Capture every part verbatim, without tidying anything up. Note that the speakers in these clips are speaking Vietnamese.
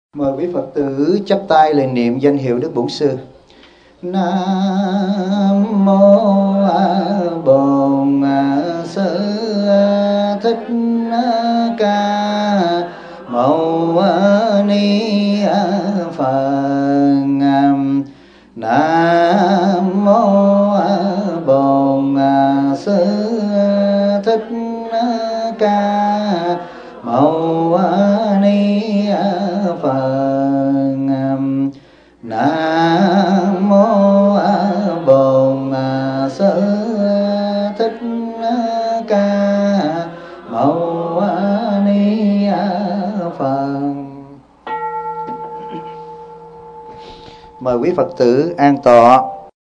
Mời quý Phật tử chắp tay lời niệm danh hiệu Đức Bổn Sư. Nam mô Bổn Sư Thích Ca Mâu Ni Phật. Nam mô Bổn Sư Thích Ca Mâu Ni Phật. Nam mô Bổn Sư Thích Ca Mâu Ni Phật. Mời quý Phật tử an tọa.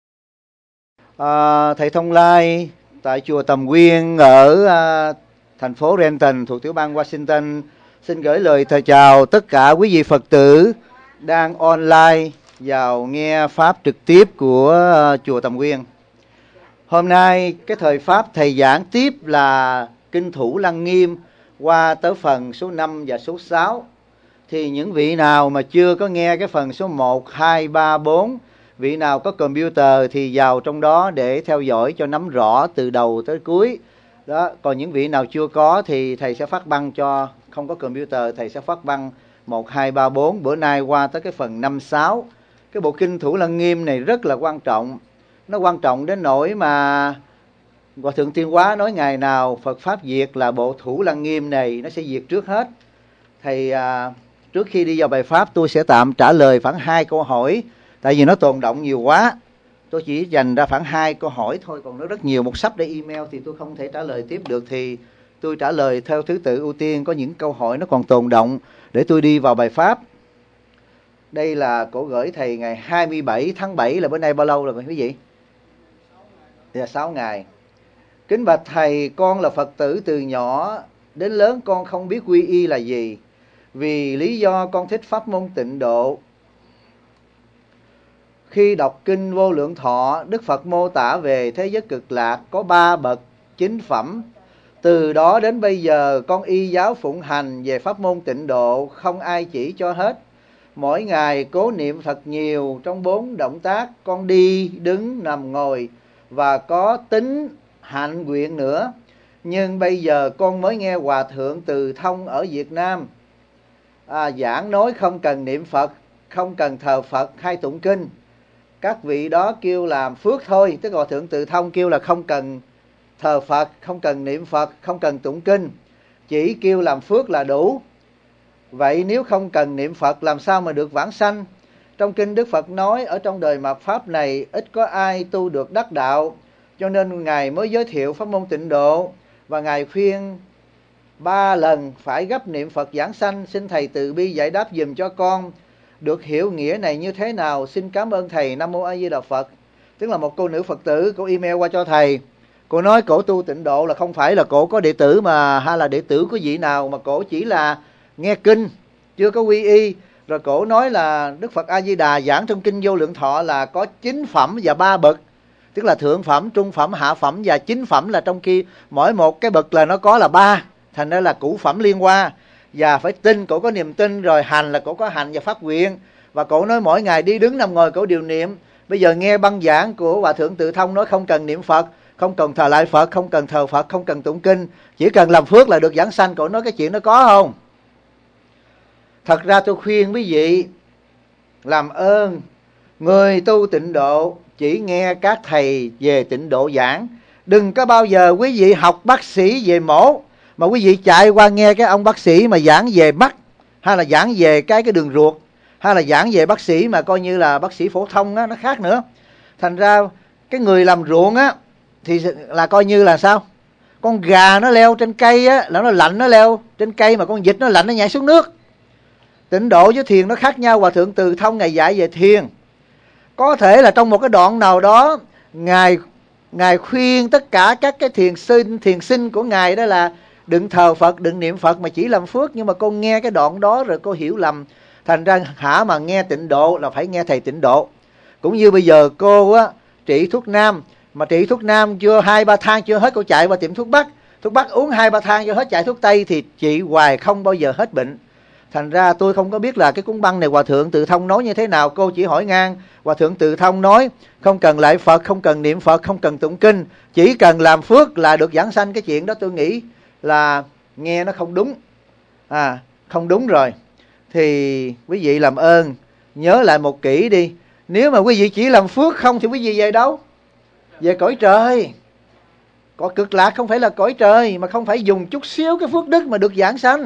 À, thầy Thông Lai tại chùa Tầm Quyên ở à, thành phố Renton thuộc tiểu bang Washington xin gửi lời thầy chào tất cả quý vị Phật tử đang online vào nghe pháp trực tiếp của uh, chùa Tầm Quyên. Hôm nay cái thời pháp thầy giảng tiếp là Kinh Thủ Lăng Nghiêm qua tới phần số năm và số sáu. Thì những vị nào mà chưa có nghe cái phần số một, hai, ba, bốn, vị nào có computer thì vào trong đó để theo dõi cho nắm rõ từ đầu tới cuối. Đó, còn những vị nào chưa có thì thầy sẽ phát băng cho, không có computer thầy sẽ phát băng một, hai, ba, bốn. Bữa nay qua tới cái phần năm, sáu. Cái bộ Kinh Thủ Lăng Nghiêm này rất là quan trọng. Nó quan trọng đến nỗi mà Hòa Thượng Tiên Hóa nói ngày nào Phật Pháp diệt là bộ Thủ Lăng Nghiêm này nó sẽ diệt trước hết. Thầy à, trước khi đi vào bài Pháp tôi sẽ tạm trả lời khoảng hai câu hỏi. Tại vì nó tồn động nhiều quá. Tôi chỉ dành ra khoảng hai câu hỏi thôi. Còn nó rất nhiều, một sắp để email thì tôi không thể trả lời tiếp được. Thì tôi trả lời theo thứ tự ưu tiên. Có những câu hỏi nó còn tồn động để tôi đi vào bài Pháp. Đây là cổ gửi thầy ngày hai mươi bảy tháng bảy, là bữa nay bao lâu rồi quý vị? Là sáu ngày. Kính bạch thầy, con là Phật tử từ nhỏ đến lớn con không biết quy y là gì. Vì lý do con thích pháp môn Tịnh Độ. Khi đọc kinh Vô Lượng Thọ, Đức Phật mô tả về thế giới cực lạc có ba bậc chính phẩm. Từ đó đến bây giờ con y giáo phụng hành về pháp môn Tịnh Độ, không ai chỉ cho hết. Mỗi ngày cố niệm Phật nhiều trong bốn động tác, con đi, đứng, nằm, ngồi, và có tính hạnh nguyện nữa. Nhưng bây giờ con mới nghe Hòa Thượng Từ Thông ở Việt Nam à, giảng nói không cần niệm Phật, không cần thờ Phật hay tụng kinh. Các vị đó kêu làm phước thôi. Tức Hòa Thượng Từ Thông kêu là không cần thờ Phật, không cần niệm Phật, không cần tụng kinh, chỉ kêu làm phước là đủ. Vậy nếu không cần niệm Phật làm sao mà được vãng sanh? Trong kinh Đức Phật nói ở trong đời mạt Pháp này ít có ai tu được đắc đạo, cho nên Ngài mới giới thiệu pháp môn Tịnh Độ. Và Ngài khuyên ba lần phải gấp niệm Phật giảng sanh. Xin thầy từ bi giải đáp dùm cho con được hiểu nghĩa này như thế nào. Xin cảm ơn thầy. Nam mô A Di Đà Phật. Tức là một cô nữ Phật tử, cô email qua cho thầy. Cô nói cổ tu Tịnh Độ là không phải là cổ có đệ tử mà hay là đệ tử của vị nào, mà cổ chỉ là nghe kinh, chưa có quy y. Rồi cổ nói là Đức Phật A Di Đà giảng trong kinh Vô Lượng Thọ là có chín phẩm và ba bậc. Tức là thượng phẩm, trung phẩm, hạ phẩm và chính phẩm, là trong khi mỗi một cái bậc là nó có là ba. Thành ra là cửu phẩm liên hoa. Và phải tin, cổ có niềm tin. Rồi hành là cổ có hành và phát nguyện. Và cổ nói mỗi ngày đi đứng nằm ngồi cổ điều niệm. Bây giờ nghe băng giảng của Hòa Thượng Từ Thông nói không cần niệm Phật, không cần thờ lại Phật, không cần thờ Phật, không cần tụng kinh, chỉ cần làm phước là được giảng sanh. Cổ nói cái chuyện đó có không? Thật ra tôi khuyên quý vị làm ơn, người tu Tịnh Độ chỉ nghe các thầy về Tịnh Độ giảng. Đừng có bao giờ quý vị học bác sĩ về mổ mà quý vị chạy qua nghe cái ông bác sĩ mà giảng về mắt, hay là giảng về cái cái đường ruột, hay là giảng về bác sĩ mà coi như là bác sĩ phổ thông á, nó khác nữa. Thành ra cái người làm ruộng á thì là coi như là sao? Con gà nó leo trên cây á, là nó lạnh nó leo trên cây, mà con vịt nó lạnh nó nhảy xuống nước. Tịnh Độ với thiền nó khác nhau. Hòa Thượng Từ Thông Ngài dạy về thiền. Có thể là trong một cái đoạn nào đó Ngài Ngài khuyên tất cả các cái thiền sinh thiền sinh của Ngài đó là đừng thờ Phật, đừng niệm Phật mà chỉ làm phước. Nhưng mà cô nghe cái đoạn đó rồi cô hiểu lầm. Thành ra hả mà nghe Tịnh Độ là phải nghe thầy Tịnh Độ. Cũng như bây giờ cô á trị thuốc nam, mà trị thuốc nam chưa hai ba thang chưa hết, cô chạy qua tiệm thuốc bắc. Thuốc bắc uống hai ba thang cho hết, chạy thuốc tây thì trị hoài không bao giờ hết bệnh. Thành ra tôi không có biết là cái cuốn băng này Hòa Thượng Từ Thông nói như thế nào. Cô chỉ hỏi ngang. Hòa Thượng Từ Thông nói không cần lại Phật, không cần niệm Phật, không cần tụng kinh, chỉ cần làm phước là được giảng sanh. Cái chuyện đó tôi nghĩ là nghe nó không đúng. À, không đúng rồi. Thì quý vị làm ơn nhớ lại một kỹ đi. Nếu mà quý vị chỉ làm phước không thì quý vị về đâu? Về cõi trời. Có cực lạc không phải là cõi trời, mà không phải dùng chút xíu cái phước đức mà được giảng sanh.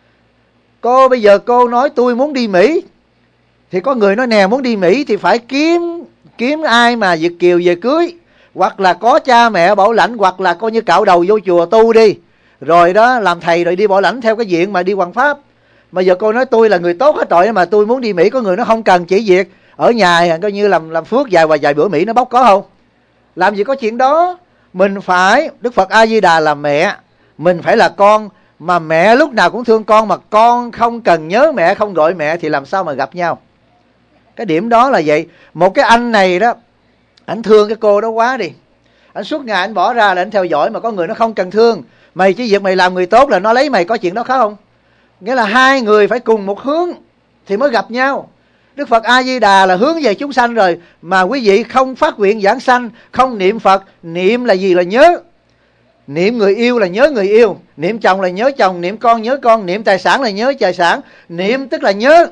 Cô bây giờ cô nói tôi muốn đi Mỹ, thì có người nói nè muốn đi Mỹ thì phải kiếm kiếm ai mà Việt kiều về cưới, hoặc là có cha mẹ bảo lãnh, hoặc là coi như cạo đầu vô chùa tu đi, rồi đó làm thầy rồi đi bảo lãnh theo cái diện mà đi hoằng pháp. Mà giờ cô nói tôi là người tốt hết rồi mà tôi muốn đi Mỹ, có người nó không cần, chỉ việc ở nhà coi như làm làm phước vài và vài bữa Mỹ nó bóc, có không? Làm gì có chuyện đó. Mình phải, Đức Phật A Di Đà là mẹ, mình phải là con, mà mẹ lúc nào cũng thương con, mà con không cần nhớ mẹ, không gọi mẹ thì làm sao mà gặp nhau. Cái điểm đó là vậy. Một cái anh này đó, anh thương cái cô đó quá đi, anh suốt ngày anh bỏ ra là anh theo dõi, mà có người nó không cần thương mày, chỉ việc mày làm người tốt là nó lấy mày, có chuyện đó không? Nghĩa là hai người phải cùng một hướng thì mới gặp nhau. Đức Phật A Di Đà là hướng về chúng sanh rồi, mà quý vị không phát nguyện giảng sanh, không niệm Phật. Niệm là gì? Là nhớ. Niệm người yêu là nhớ người yêu, niệm chồng là nhớ chồng, niệm con nhớ con, niệm tài sản là nhớ tài sản. Niệm tức là nhớ.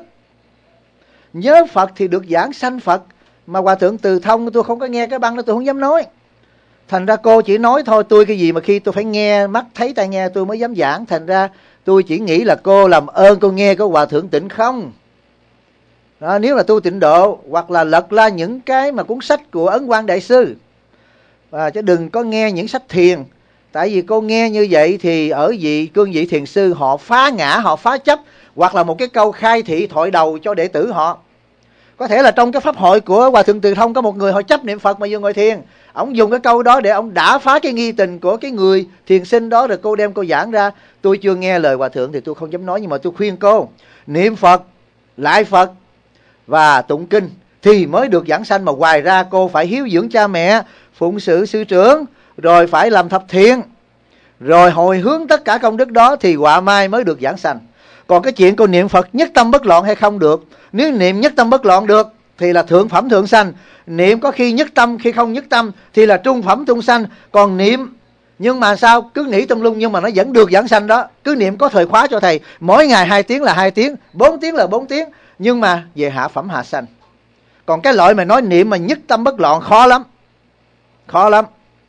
Nhớ Phật thì được giảng sanh Phật. Mà Hòa Thượng Từ Thông tôi không có nghe cái băng đó, tôi không dám nói. Thành ra cô chỉ nói thôi, tôi cái gì mà khi tôi phải nghe, mắt thấy tai nghe tôi mới dám giảng. Thành ra tôi chỉ nghĩ là cô làm ơn cô nghe có Hòa Thượng Tịnh không đó. Nếu là tu tịnh độ, hoặc là lật ra những cái mà cuốn sách của Ấn Quang Đại Sư, à, chứ đừng có nghe những sách thiền. Tại vì cô nghe như vậy thì ở vị cương vị thiền sư họ phá ngã, họ phá chấp, hoặc là một cái câu khai thị thoại đầu cho đệ tử họ. Có thể là trong cái pháp hội của Hòa Thượng Từ Thông có một người họ chấp niệm Phật mà vừa ngồi thiền, ông dùng cái câu đó để ông đã phá cái nghi tình của cái người thiền sinh đó, rồi cô đem cô giảng ra. Tôi chưa nghe lời Hòa Thượng thì tôi không dám nói, nhưng mà tôi khuyên cô niệm Phật, lại Phật và tụng kinh thì mới được giảng sanh. Mà ngoài ra cô phải hiếu dưỡng cha mẹ, phụng sự sư trưởng, rồi phải làm thập thiện, rồi hồi hướng tất cả công đức đó thì họa mai mới được giảng sanh. Còn cái chuyện cô niệm Phật nhất tâm bất loạn hay không được. Nếu niệm nhất tâm bất loạn được thì là thượng phẩm thượng sanh. Niệm có khi nhất tâm, khi không nhất tâm thì là trung phẩm trung sanh. Còn niệm nhưng mà sao cứ nghĩ tâm lung nhưng mà nó vẫn được giảng sanh đó. Cứ niệm có thời khóa cho thầy, mỗi ngày hai tiếng là hai tiếng, bốn tiếng là bốn tiếng, nhưng mà về hạ phẩm hạ sanh. Còn cái loại mà nói niệm mà nhất tâm bất loạn khó lắm. Khó lắm.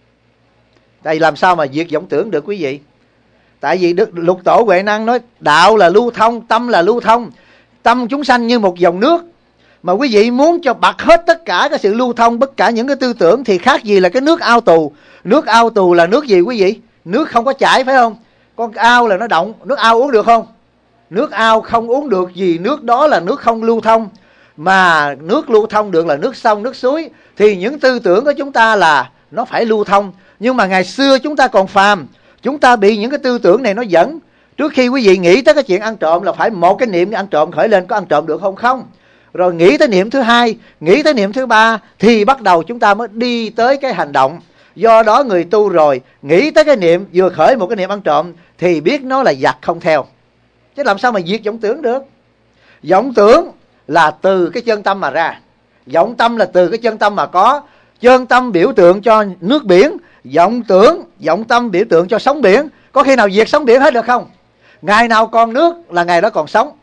Tại vì làm sao mà diệt vọng tưởng được quý vị. Tại vì Đức Lục Tổ Huệ Năng nói đạo là lưu thông, tâm là lưu thông. Tâm chúng sanh như một dòng nước, mà quý vị muốn cho bật hết tất cả cái sự lưu thông, tất cả những cái tư tưởng thì khác gì là cái nước ao tù. Nước ao tù là nước gì quý vị? Nước không có chảy phải không? Con ao là nó động, nước ao uống được không? Nước ao không uống được, vì nước đó là nước không lưu thông. Mà nước lưu thông được là nước sông, nước suối. Thì những tư tưởng của chúng ta là nó phải lưu thông. Nhưng mà ngày xưa chúng ta còn phàm, chúng ta bị những cái tư tưởng này nó dẫn. Trước khi quý vị nghĩ tới cái chuyện ăn trộm là phải một cái niệm ăn trộm khởi lên, có ăn trộm được không? Không. Rồi nghĩ tới niệm thứ hai, nghĩ tới niệm thứ ba, thì bắt đầu chúng ta mới đi tới cái hành động. Do đó người tu rồi nghĩ tới cái niệm, vừa khởi một cái niệm ăn trộm thì biết nó là giặc không theo. Chứ làm sao mà diệt vọng tưởng được. Vọng tưởng là từ cái chân tâm mà ra. Vọng tâm là từ cái chân tâm mà có. Chân tâm biểu tượng cho nước biển, vọng tưởng, vọng tâm biểu tượng cho sóng biển. Có khi nào diệt sóng biển hết được không? Ngày nào còn nước là ngày đó còn sống.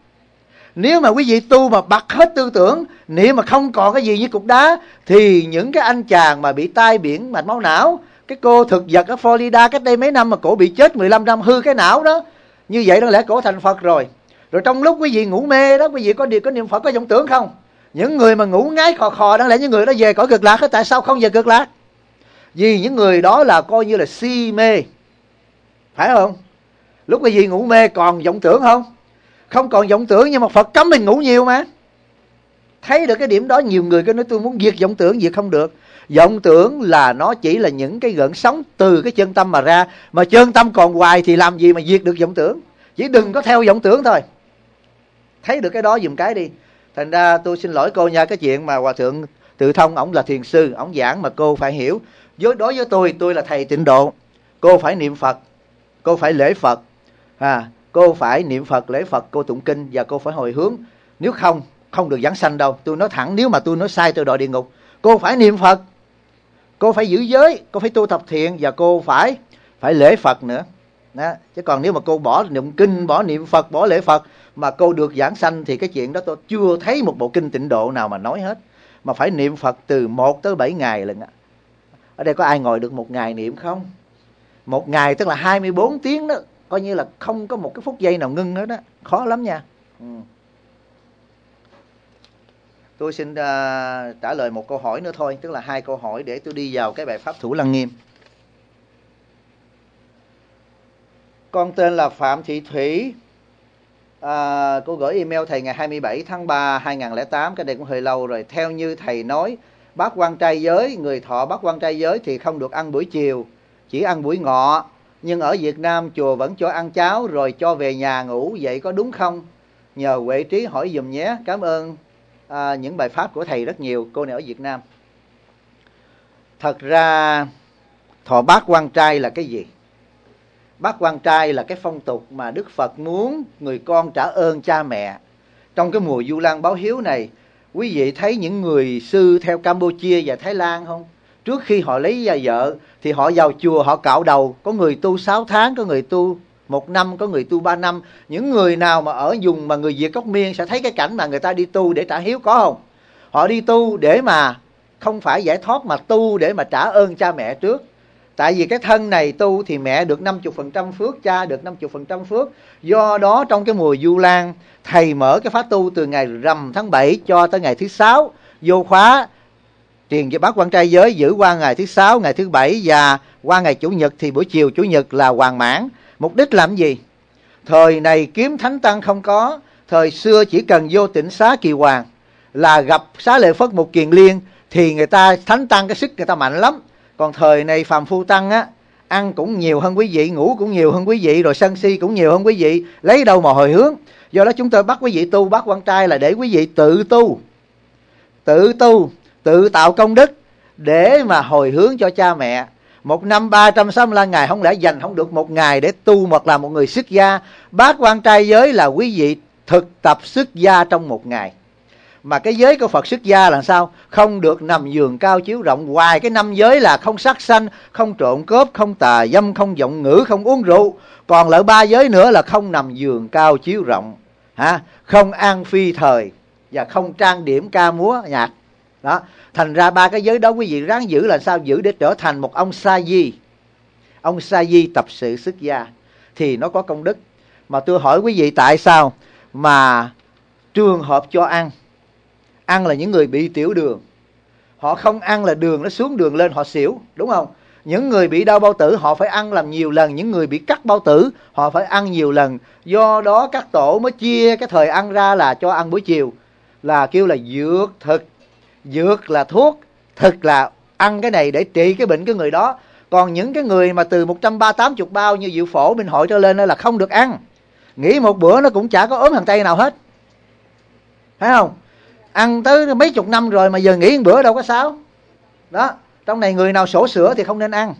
Nếu mà quý vị tu mà bật hết tư tưởng, niệm mà không còn cái gì như cục đá, thì những cái anh chàng mà bị tai biển mạch máu não, cái cô thực vật ở Florida cách đây mấy năm mà cổ bị chết mười lăm năm hư cái não đó, như vậy đáng lẽ cổ thành Phật rồi. Rồi trong lúc quý vị ngủ mê đó, quý vị có điều có niệm Phật, có vọng tưởng không? Những người mà ngủ ngáy khò khò đáng lẽ những người đó về cõi cực lạc hết. Tại sao không về cực lạc? Vì những người đó là coi như là si mê, phải không? Lúc quý vị ngủ mê còn vọng tưởng không? Không còn vọng tưởng, nhưng mà Phật cấm mình ngủ nhiều mà. Thấy được cái điểm đó, nhiều người cứ nói tôi muốn diệt vọng tưởng, diệt không được. Vọng tưởng là nó chỉ là những cái gợn sóng từ cái chân tâm mà ra. Mà chân tâm còn hoài thì làm gì mà diệt được vọng tưởng. Chỉ đừng có theo vọng tưởng thôi. Thấy được cái đó dùm cái đi. Thành ra tôi xin lỗi cô nha, cái chuyện mà Hòa Thượng Từ Thông, ổng là thiền sư, ổng giảng mà cô phải hiểu. Đối với tôi, tôi là thầy tịnh độ, cô phải niệm Phật, cô phải lễ Phật, à, cô phải niệm Phật, lễ Phật, cô tụng kinh và cô phải hồi hướng. Nếu không, không được giảng sanh đâu. Tôi nói thẳng, nếu mà tôi nói sai tôi đọa địa ngục. Cô phải niệm Phật, cô phải giữ giới, cô phải tu tập thiện, và cô phải phải lễ Phật nữa. Đó. Chứ còn nếu mà cô bỏ niệm kinh, bỏ niệm Phật, bỏ lễ Phật mà cô được giảng sanh thì cái chuyện đó tôi chưa thấy một bộ kinh tịnh độ nào mà nói hết. Mà phải niệm Phật từ một tới bảy ngày lần. Ở đây có ai ngồi được một ngày niệm không? Một ngày tức là hai mươi bốn tiếng đó, coi như là không có một cái phút giây nào ngưng nữa đó. Khó lắm nha. Ừ. Tôi xin uh, trả lời một câu hỏi nữa thôi, tức là hai câu hỏi để tôi đi vào cái bài pháp Thủ Lăng Nghiêm. Con tên là Phạm Thị Thủy. À, cô gửi email thầy ngày hai mươi bảy tháng ba hai nghìn không trăm lẻ tám, cái này cũng hơi lâu rồi. Theo như thầy nói, bác quan trai giới, người thọ bác quan trai giới thì không được ăn buổi chiều, chỉ ăn buổi ngọ. Nhưng ở Việt Nam chùa vẫn cho ăn cháo rồi cho về nhà ngủ, vậy có đúng không? Nhờ Huệ Trí hỏi dùm nhé. Cảm ơn à, những bài pháp của thầy rất nhiều. Cô này ở Việt Nam. Thật ra thọ bác quan trai là cái gì? Bác quan trai là cái phong tục mà Đức Phật muốn người con trả ơn cha mẹ. Trong cái mùa Vu Lan báo hiếu này, quý vị thấy những người sư theo Campuchia và Thái Lan không? Trước khi họ lấy ra vợ thì họ vào chùa họ cạo đầu. Có người tu sáu tháng, có người tu một năm, có người tu ba năm. Những người nào mà ở vùng mà người Việt gốc Miên sẽ thấy cái cảnh mà người ta đi tu để trả hiếu, có không? Họ đi tu để mà không phải giải thoát mà tu để mà trả ơn cha mẹ trước. Tại vì cái thân này tu thì mẹ được năm mươi phần trăm phước, cha được năm mươi phần trăm phước. Do đó trong cái mùa Vu Lan, thầy mở cái khóa tu từ ngày rằm tháng bảy cho tới ngày thứ sáu. Vô khóa truyền cho bác quan trai giới giữ qua ngày thứ sáu, ngày thứ bảy và qua ngày Chủ nhật thì buổi chiều Chủ nhật là hoàn mãn. Mục đích làm gì? Thời này kiếm thánh tăng không có. Thời xưa chỉ cần vô Tịnh Xá Kỳ Hoàng là gặp Xá Lợi Phất một Kiền Liên thì người ta thánh tăng cái sức người ta mạnh lắm. Còn thời này phàm phu tăng á, ăn cũng nhiều hơn quý vị, ngủ cũng nhiều hơn quý vị, rồi sân si cũng nhiều hơn quý vị, lấy đâu mà hồi hướng. Do đó chúng tôi bắt quý vị tu bác quan trai là để quý vị tự tu, tự tu, tự tạo công đức để mà hồi hướng cho cha mẹ. Một năm ba trăm sáu mươi lăm ngày không lẽ dành không được một ngày để tu hoặc là một người xuất gia. Bác quan trai giới là quý vị thực tập xuất gia trong một ngày. Mà cái giới của Phật xuất gia là sao? Không được nằm giường cao chiếu rộng. Ngoài cái năm giới là không sát sanh, không trộm cướp, không tà dâm, không vọng ngữ, không uống rượu. Còn lại ba giới nữa là không nằm giường cao chiếu rộng, hả? Không ăn phi thời và không trang điểm ca múa nhạc. Đó. Thành ra ba cái giới đó quý vị ráng giữ là sao? Giữ để trở thành một ông sa di. Ông sa di tập sự xuất gia thì nó có công đức. Mà tôi hỏi quý vị tại sao mà trường hợp cho ăn, ăn là những người bị tiểu đường, họ không ăn là đường nó xuống đường lên họ xỉu, đúng không? Những người bị đau bao tử họ phải ăn làm nhiều lần. Những người bị cắt bao tử họ phải ăn nhiều lần. Do đó các tổ mới chia cái thời ăn ra là cho ăn buổi chiều, là kêu là dược thực. Dược là thuốc, thực là ăn cái này để trị cái bệnh cái người đó. Còn những cái người mà từ một trăm ba mươi tám bao như Diệu Phổ, Minh Hội trở lên đó là không được ăn. Nghỉ một bữa nó cũng chả có ốm thằng Tây nào hết, thấy không? Ăn tới mấy chục năm rồi mà giờ nghỉ một bữa đâu có sao. Đó, trong này người nào sổ sữa thì không nên ăn.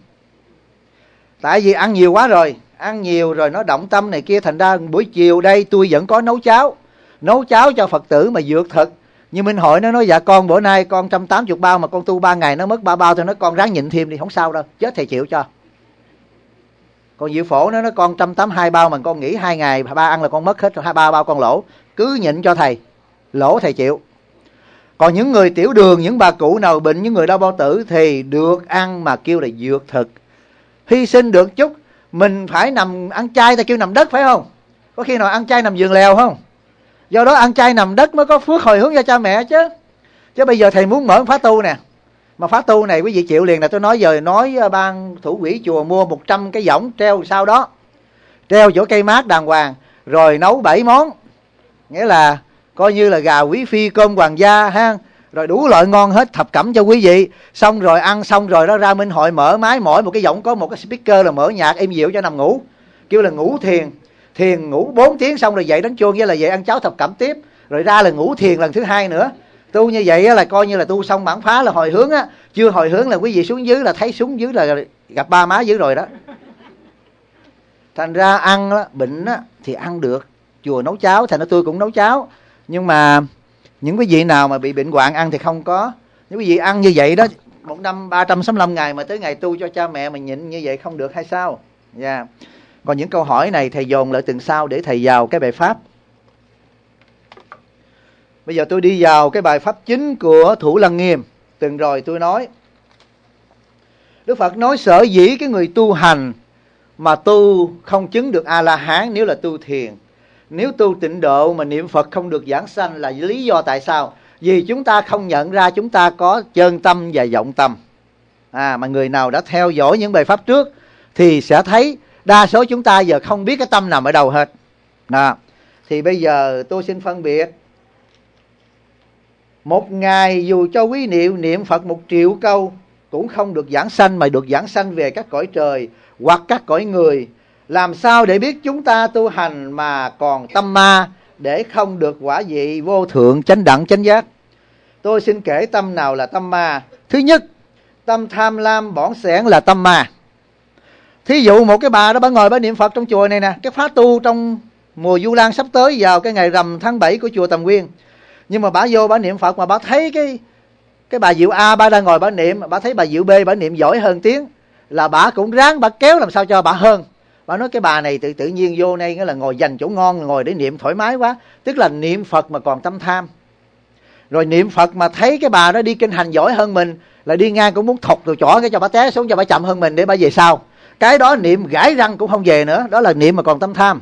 Tại vì ăn nhiều quá rồi, ăn nhiều rồi nó động tâm này kia. Thành ra buổi chiều đây tôi vẫn có nấu cháo, nấu cháo cho Phật tử mà dược thực. Như Minh Hội nó nói dạ con bữa nay con một trăm tám mươi bao mà con tu ba ngày nó mất ba bao, thì nó con ráng nhịn thêm đi, không sao đâu, chết thầy chịu cho. Còn Diệu Phổ nó nói con một trăm tám mươi hai bao mà con nghỉ hai ngày ba ăn là con mất hết hai ba bao con lỗ, cứ nhịn cho thầy, lỗ thầy chịu. Còn những người tiểu đường, những bà cụ nào bệnh, những người đau bao tử thì được ăn mà kêu là dược thực. Hy sinh được chút. Mình phải nằm ăn chay ta kêu nằm đất, phải không? Có khi nào ăn chay nằm giường lèo không? Do đó ăn chay nằm đất mới có phước hồi hướng cho cha mẹ chứ. Chứ bây giờ thầy muốn mở khóa tu nè, mà khóa tu này quý vị chịu liền là tôi nói giờ nói ban thủ quỹ chùa mua một trăm cái võng treo sau đó, treo chỗ cây mát đàng hoàng, rồi nấu bảy món, nghĩa là coi như là gà quý phi, cơm hoàng gia ha, rồi đủ loại ngon hết, thập cẩm cho quý vị. Xong rồi ăn xong rồi đó ra Minh Hội mở máy, mỗi một cái võng có một cái speaker là mở nhạc êm dịu cho nằm ngủ, kêu là ngủ thiền. Thiền ngủ bốn tiếng xong rồi dậy đánh chuông, với là dậy ăn cháo thập cẩm tiếp, rồi ra là ngủ thiền lần thứ hai nữa. Tu như vậy là coi như là tu xong bản phá là hồi hướng á. Chưa hồi hướng là quý vị xuống dưới là thấy xuống dưới là gặp ba má dưới rồi đó. Thành ra ăn đó, bệnh đó, thì ăn được. Chùa nấu cháo, thành ra tôi cũng nấu cháo. Nhưng mà những quý vị nào mà bị bệnh hoạn ăn thì không có. Những quý vị ăn như vậy đó, một năm ba trăm sáu mươi lăm ngày mà tới ngày tu cho cha mẹ mà nhịn như vậy không được hay sao? Yeah. Còn những câu hỏi này thầy dồn lại tuần sau để thầy vào cái bài pháp. Bây giờ tôi đi vào cái bài pháp chính của Thủ Lăng Nghiêm. Từng rồi tôi nói, Đức Phật nói sở dĩ cái người tu hành mà tu không chứng được A-la-hán nếu là tu thiền, nếu tu tịnh độ mà niệm Phật không được giảng sanh là lý do tại sao? Vì chúng ta không nhận ra chúng ta có chân tâm và vọng tâm. À, mà người nào đã theo dõi những bài pháp trước thì sẽ thấy đa số chúng ta giờ không biết cái tâm nằm ở đâu hết. Đó. Thì bây giờ tôi xin phân biệt. Một ngày dù cho quý niệm niệm Phật một triệu câu cũng không được giảng sanh, mà được giảng sanh về các cõi trời hoặc các cõi người. Làm sao để biết chúng ta tu hành mà còn tâm ma, để không được quả vị vô thượng chánh đẳng chánh giác? Tôi xin kể tâm nào là tâm ma. Thứ nhất, tâm tham lam bỏng sẻn là tâm ma. Thí dụ một cái bà đó, bà ngồi bà niệm Phật trong chùa này nè, cái khóa tu trong mùa Vu Lan sắp tới vào cái ngày rằm tháng bảy của chùa Tầm Nguyên. Nhưng mà bà vô bà niệm Phật mà bà thấy cái cái bà Diệu A bà đang ngồi bà niệm, bà thấy bà Diệu B bà niệm giỏi hơn tiếng, là bà cũng ráng bà kéo làm sao cho bà hơn. Bà nói cái bà này tự tự nhiên vô đây nghĩa là ngồi dành chỗ ngon, ngồi để niệm thoải mái quá. Tức là niệm Phật mà còn tâm tham. Rồi niệm Phật mà thấy cái bà đó đi kinh hành giỏi hơn mình, là đi ngang cũng muốn thọc rồi chỏ cái cho bà té xuống cho bà chậm hơn mình để bà về sau. Cái đó niệm gãi răng cũng không về nữa. Đó là niệm mà còn tâm tham.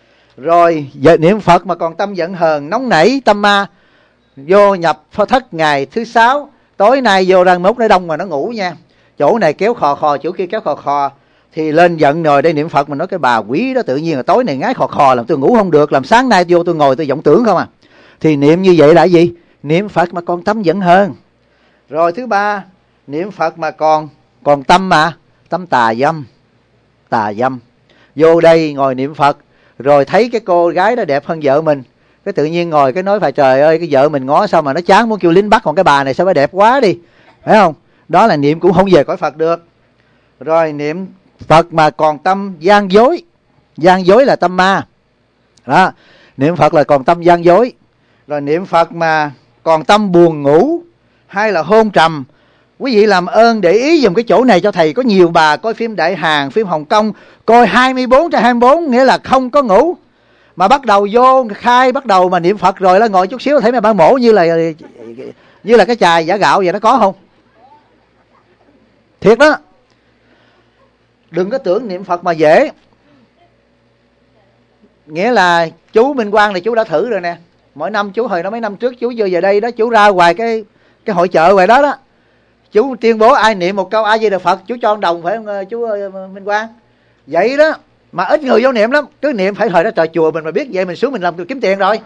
Rồi niệm Phật mà còn tâm giận hờn, nóng nảy, tâm ma. Vô nhập phó thất ngày thứ sáu, tối nay vô ra mốt nó đông mà nó ngủ nha, chỗ này kéo khò khò, chỗ kia kéo khò khò, thì lên giận rồi đây niệm Phật. Mình nói cái bà quỷ đó tự nhiên là tối này ngái khò khò làm tôi ngủ không được, làm sáng nay vô tôi ngồi tôi vọng tưởng không à. Thì niệm như vậy là gì? Niệm Phật mà còn tâm giận hơn. Rồi thứ ba, niệm Phật mà còn còn tâm mà tâm tà dâm. Tà dâm vô đây ngồi niệm Phật, rồi thấy cái cô gái đó đẹp hơn vợ mình, cái tự nhiên ngồi cái nói phải trời ơi cái vợ mình ngó sao mà nó chán muốn kêu lính bắt, còn cái bà này sao phải đẹp quá đi, phải không? Đó là niệm cũng không về cõi Phật được. Rồi niệm Phật mà còn tâm gian dối. Gian dối là tâm ma đó. Niệm Phật là còn tâm gian dối. Rồi niệm Phật mà còn tâm buồn ngủ hay là hôn trầm. Quý vị làm ơn để ý dùm cái chỗ này cho thầy. Có nhiều bà coi phim Đại Hàn, phim Hồng Kông, coi hai mươi bốn trên hai mươi bốn, nghĩa là không có ngủ. Mà bắt đầu vô khai, bắt đầu mà niệm Phật rồi là ngồi chút xíu thấy mấy bà mổ như là như là cái chài giả gạo vậy, nó có không? Thiệt đó. Đừng có tưởng niệm Phật mà dễ. Nghĩa là chú Minh Quang này chú đã thử rồi nè. Mỗi năm chú, hồi đó mấy năm trước chú vô về đây đó, chú ra ngoài cái cái hội chợ ngoài đó đó, chú tuyên bố ai niệm một câu A Di Đà Phật chú cho đồng, phải không chú Minh Quang? Vậy đó mà ít người vô niệm lắm, cứ niệm phải thời đó trời chùa mình mà biết vậy mình xuống mình làm kiếm tiền rồi.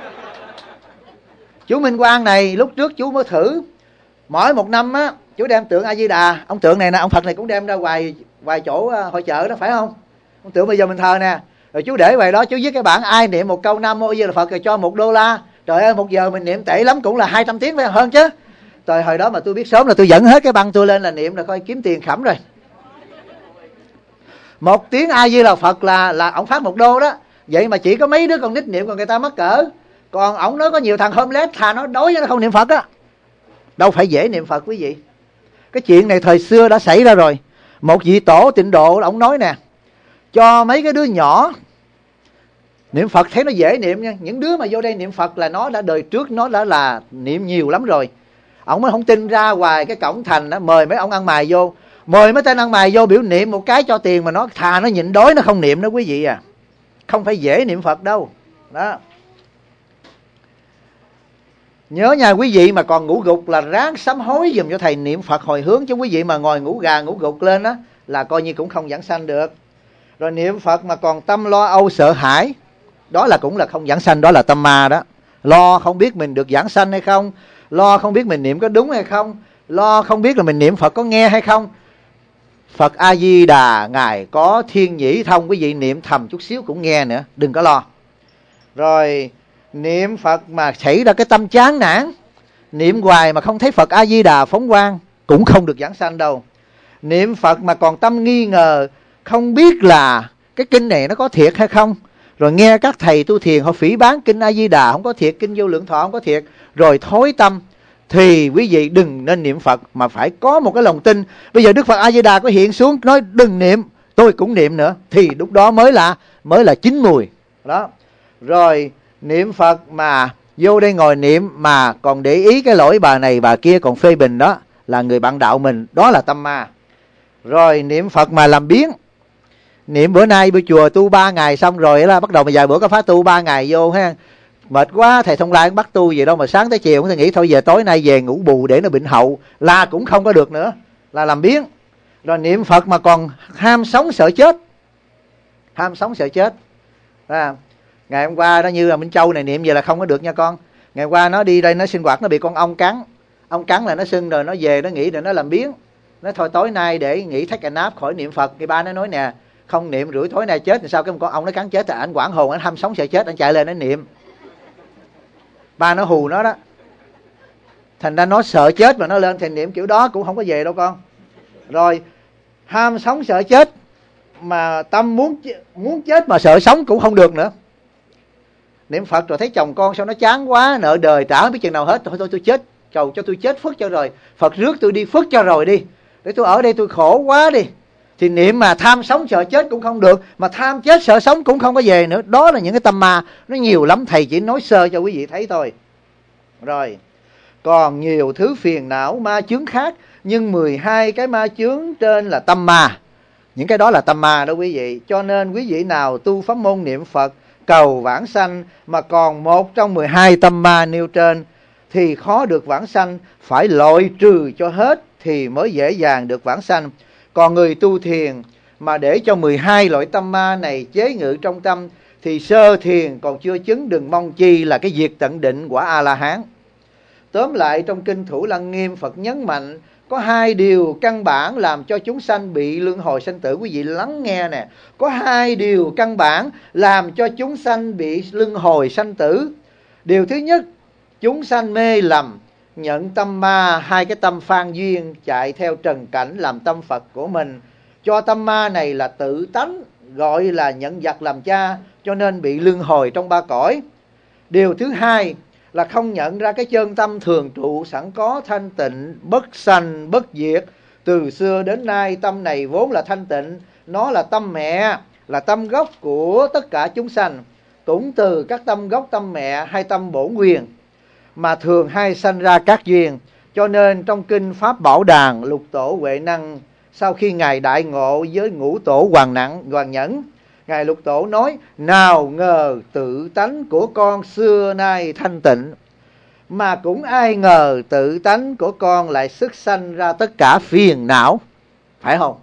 Chú Minh Quang này lúc trước chú mới thử, mỗi một năm á chú đem tượng A Di Đà, ông tượng này nè, ông Phật này cũng đem ra ngoài ngoài chỗ hội chợ đó, phải không? Ông tượng bây giờ mình thờ nè, rồi chú để về đó, chú viết cái bảng ai niệm một câu Nam Mô A Di Đà Phật rồi cho một đô la. Trời ơi, một giờ mình niệm tệ lắm cũng là hai trăm tiếng phải hơn chứ. Trời, hồi đó mà tôi biết sớm là tôi dẫn hết cái băng tôi lên là niệm là coi kiếm tiền khẩm rồi. Một tiếng A Di Đà Phật là là ông phát một đô đó. Vậy mà chỉ có mấy đứa con nít niệm còn người ta mắc cỡ. Còn ổng nói có nhiều thằng homeless thà nó đói chứ nó không niệm Phật á. Đâu phải dễ niệm Phật quý vị. Cái chuyện này thời xưa đã xảy ra rồi. Một vị tổ tịnh độ ổng nói nè, cho mấy cái đứa nhỏ niệm Phật thấy nó dễ niệm nha. Những đứa mà vô đây niệm Phật là nó đã đời trước nó đã là niệm nhiều lắm rồi. Ông mới không tin ra ngoài cái cổng thành đó, mời mấy ông ăn mày vô. Mời mấy tên ăn mày vô biểu niệm một cái cho tiền mà nó thà nó nhịn đói nó không niệm đó quý vị à. Không phải dễ niệm Phật đâu. Đó. Nhớ nha quý vị mà còn ngủ gục là ráng sám hối dùm cho thầy niệm Phật hồi hướng. Chứ quý vị mà ngồi ngủ gà ngủ gục lên đó là coi như cũng không giảng sanh được. Rồi niệm Phật mà còn tâm lo âu sợ hãi, đó là cũng là không giảng sanh, đó là tâm ma đó. Lo không biết mình được giảng sanh hay không, lo không biết mình niệm có đúng hay không, lo không biết là mình niệm Phật có nghe hay không. Phật A Di Đà ngài có thiên nhĩ thông, quý vị niệm thầm chút xíu cũng nghe nữa, đừng có lo. Rồi niệm Phật mà xảy ra cái tâm chán nản, niệm hoài mà không thấy Phật A Di Đà phóng quang cũng không được giảng sanh đâu. Niệm Phật mà còn tâm nghi ngờ, không biết là cái kinh này nó có thiệt hay không, rồi nghe các thầy tu thiền họ phỉ báng kinh A Di Đà không có thiệt, kinh Vô Lượng Thọ không có thiệt, rồi thối tâm, thì quý vị đừng nên niệm Phật, mà phải có một cái lòng tin. Bây giờ Đức Phật A Di Đà có hiện xuống nói đừng niệm, tôi cũng niệm nữa, thì lúc đó mới là mới là chín mùi đó. Rồi niệm Phật mà vô đây ngồi niệm mà còn để ý cái lỗi bà này bà kia còn phê bình, đó là người bạn đạo mình, đó là tâm ma. Rồi niệm Phật mà làm biếng, niệm bữa nay bữa chùa tu ba ngày xong rồi là bắt đầu mà vài bữa có phá tu ba ngày vô ha, mệt quá thầy Thông Lai bắt tu gì đâu mà sáng tới chiều cũng nghĩ thôi giờ tối nay về ngủ bù để nó bệnh hậu, là cũng không có được nữa, là làm biếng. Rồi niệm Phật mà còn ham sống sợ chết, ham sống sợ chết à, ngày hôm qua đó như là Minh Châu này niệm vậy là không có được nha con. Ngày qua nó đi đây nó sinh hoạt nó bị con ong cắn, ong cắn là nó sưng rồi nó về nó nghĩ rồi nó làm biếng, nó thôi tối nay để nghỉ take a nap khỏi niệm Phật. Cái ba nó nói nè, không niệm rủi tối nay chết thì sao, cái con ong nó cắn chết thì anh quảng hồn, anh ham sống sợ chết, anh chạy lên anh niệm. Ba nó hù nó đó, thành ra nó sợ chết mà nó lên thì niệm kiểu đó cũng không có về đâu con. Rồi ham sống sợ chết mà tâm muốn muốn chết mà sợ sống cũng không được nữa. Niệm Phật rồi thấy chồng con sao nó chán quá, nợ đời trả không biết chừng nào hết, thôi thôi tôi chết, cầu cho tôi chết phước cho rồi, Phật rước tôi đi phước cho rồi đi, để tôi ở đây tôi khổ quá đi. Thì niệm mà tham sống sợ chết cũng không được, mà tham chết sợ sống cũng không có về nữa. Đó là những cái tâm ma, nó nhiều lắm, thầy chỉ nói sơ cho quý vị thấy thôi. Rồi còn nhiều thứ phiền não ma chướng khác, nhưng mười hai cái ma chướng trên là tâm ma, những cái đó là tâm ma đó quý vị. Cho nên quý vị nào tu pháp môn niệm Phật cầu vãng sanh mà còn một trong mười hai tâm ma nêu trên thì khó được vãng sanh, phải loại trừ cho hết thì mới dễ dàng được vãng sanh. Còn người tu thiền mà để cho mười hai loại tâm ma này chế ngự trong tâm thì sơ thiền còn chưa chứng, đừng mong chi là cái việc tận định quả A-la-hán. Tóm lại trong kinh Thủ Lăng Nghiêm, Phật nhấn mạnh có hai điều căn bản làm cho chúng sanh bị luân hồi sanh tử. Quý vị lắng nghe nè, có hai điều căn bản làm cho chúng sanh bị luân hồi sanh tử. Điều thứ nhất, chúng sanh mê lầm, nhận tâm ma, hai cái tâm phan duyên, chạy theo trần cảnh làm tâm Phật của mình, cho tâm ma này là tự tánh, gọi là nhận giặc làm cha, cho nên bị luân hồi trong ba cõi. Điều thứ hai là không nhận ra cái chân tâm thường trụ sẵn có, thanh tịnh, bất sanh, bất diệt. Từ xưa đến nay tâm này vốn là thanh tịnh, nó là tâm mẹ, là tâm gốc của tất cả chúng sanh, cũng từ các tâm gốc tâm mẹ hay tâm bổn nguyên mà thường hay sanh ra các duyên. Cho nên trong kinh Pháp Bảo Đàn, Lục Tổ Huệ Năng, sau khi Ngài đại ngộ với Ngũ Tổ Hoàng Nặng Hoàng Nhẫn, Ngài Lục Tổ nói: nào ngờ tự tánh của con xưa nay thanh tịnh, mà cũng ai ngờ tự tánh của con lại xuất sanh ra tất cả phiền não, phải không?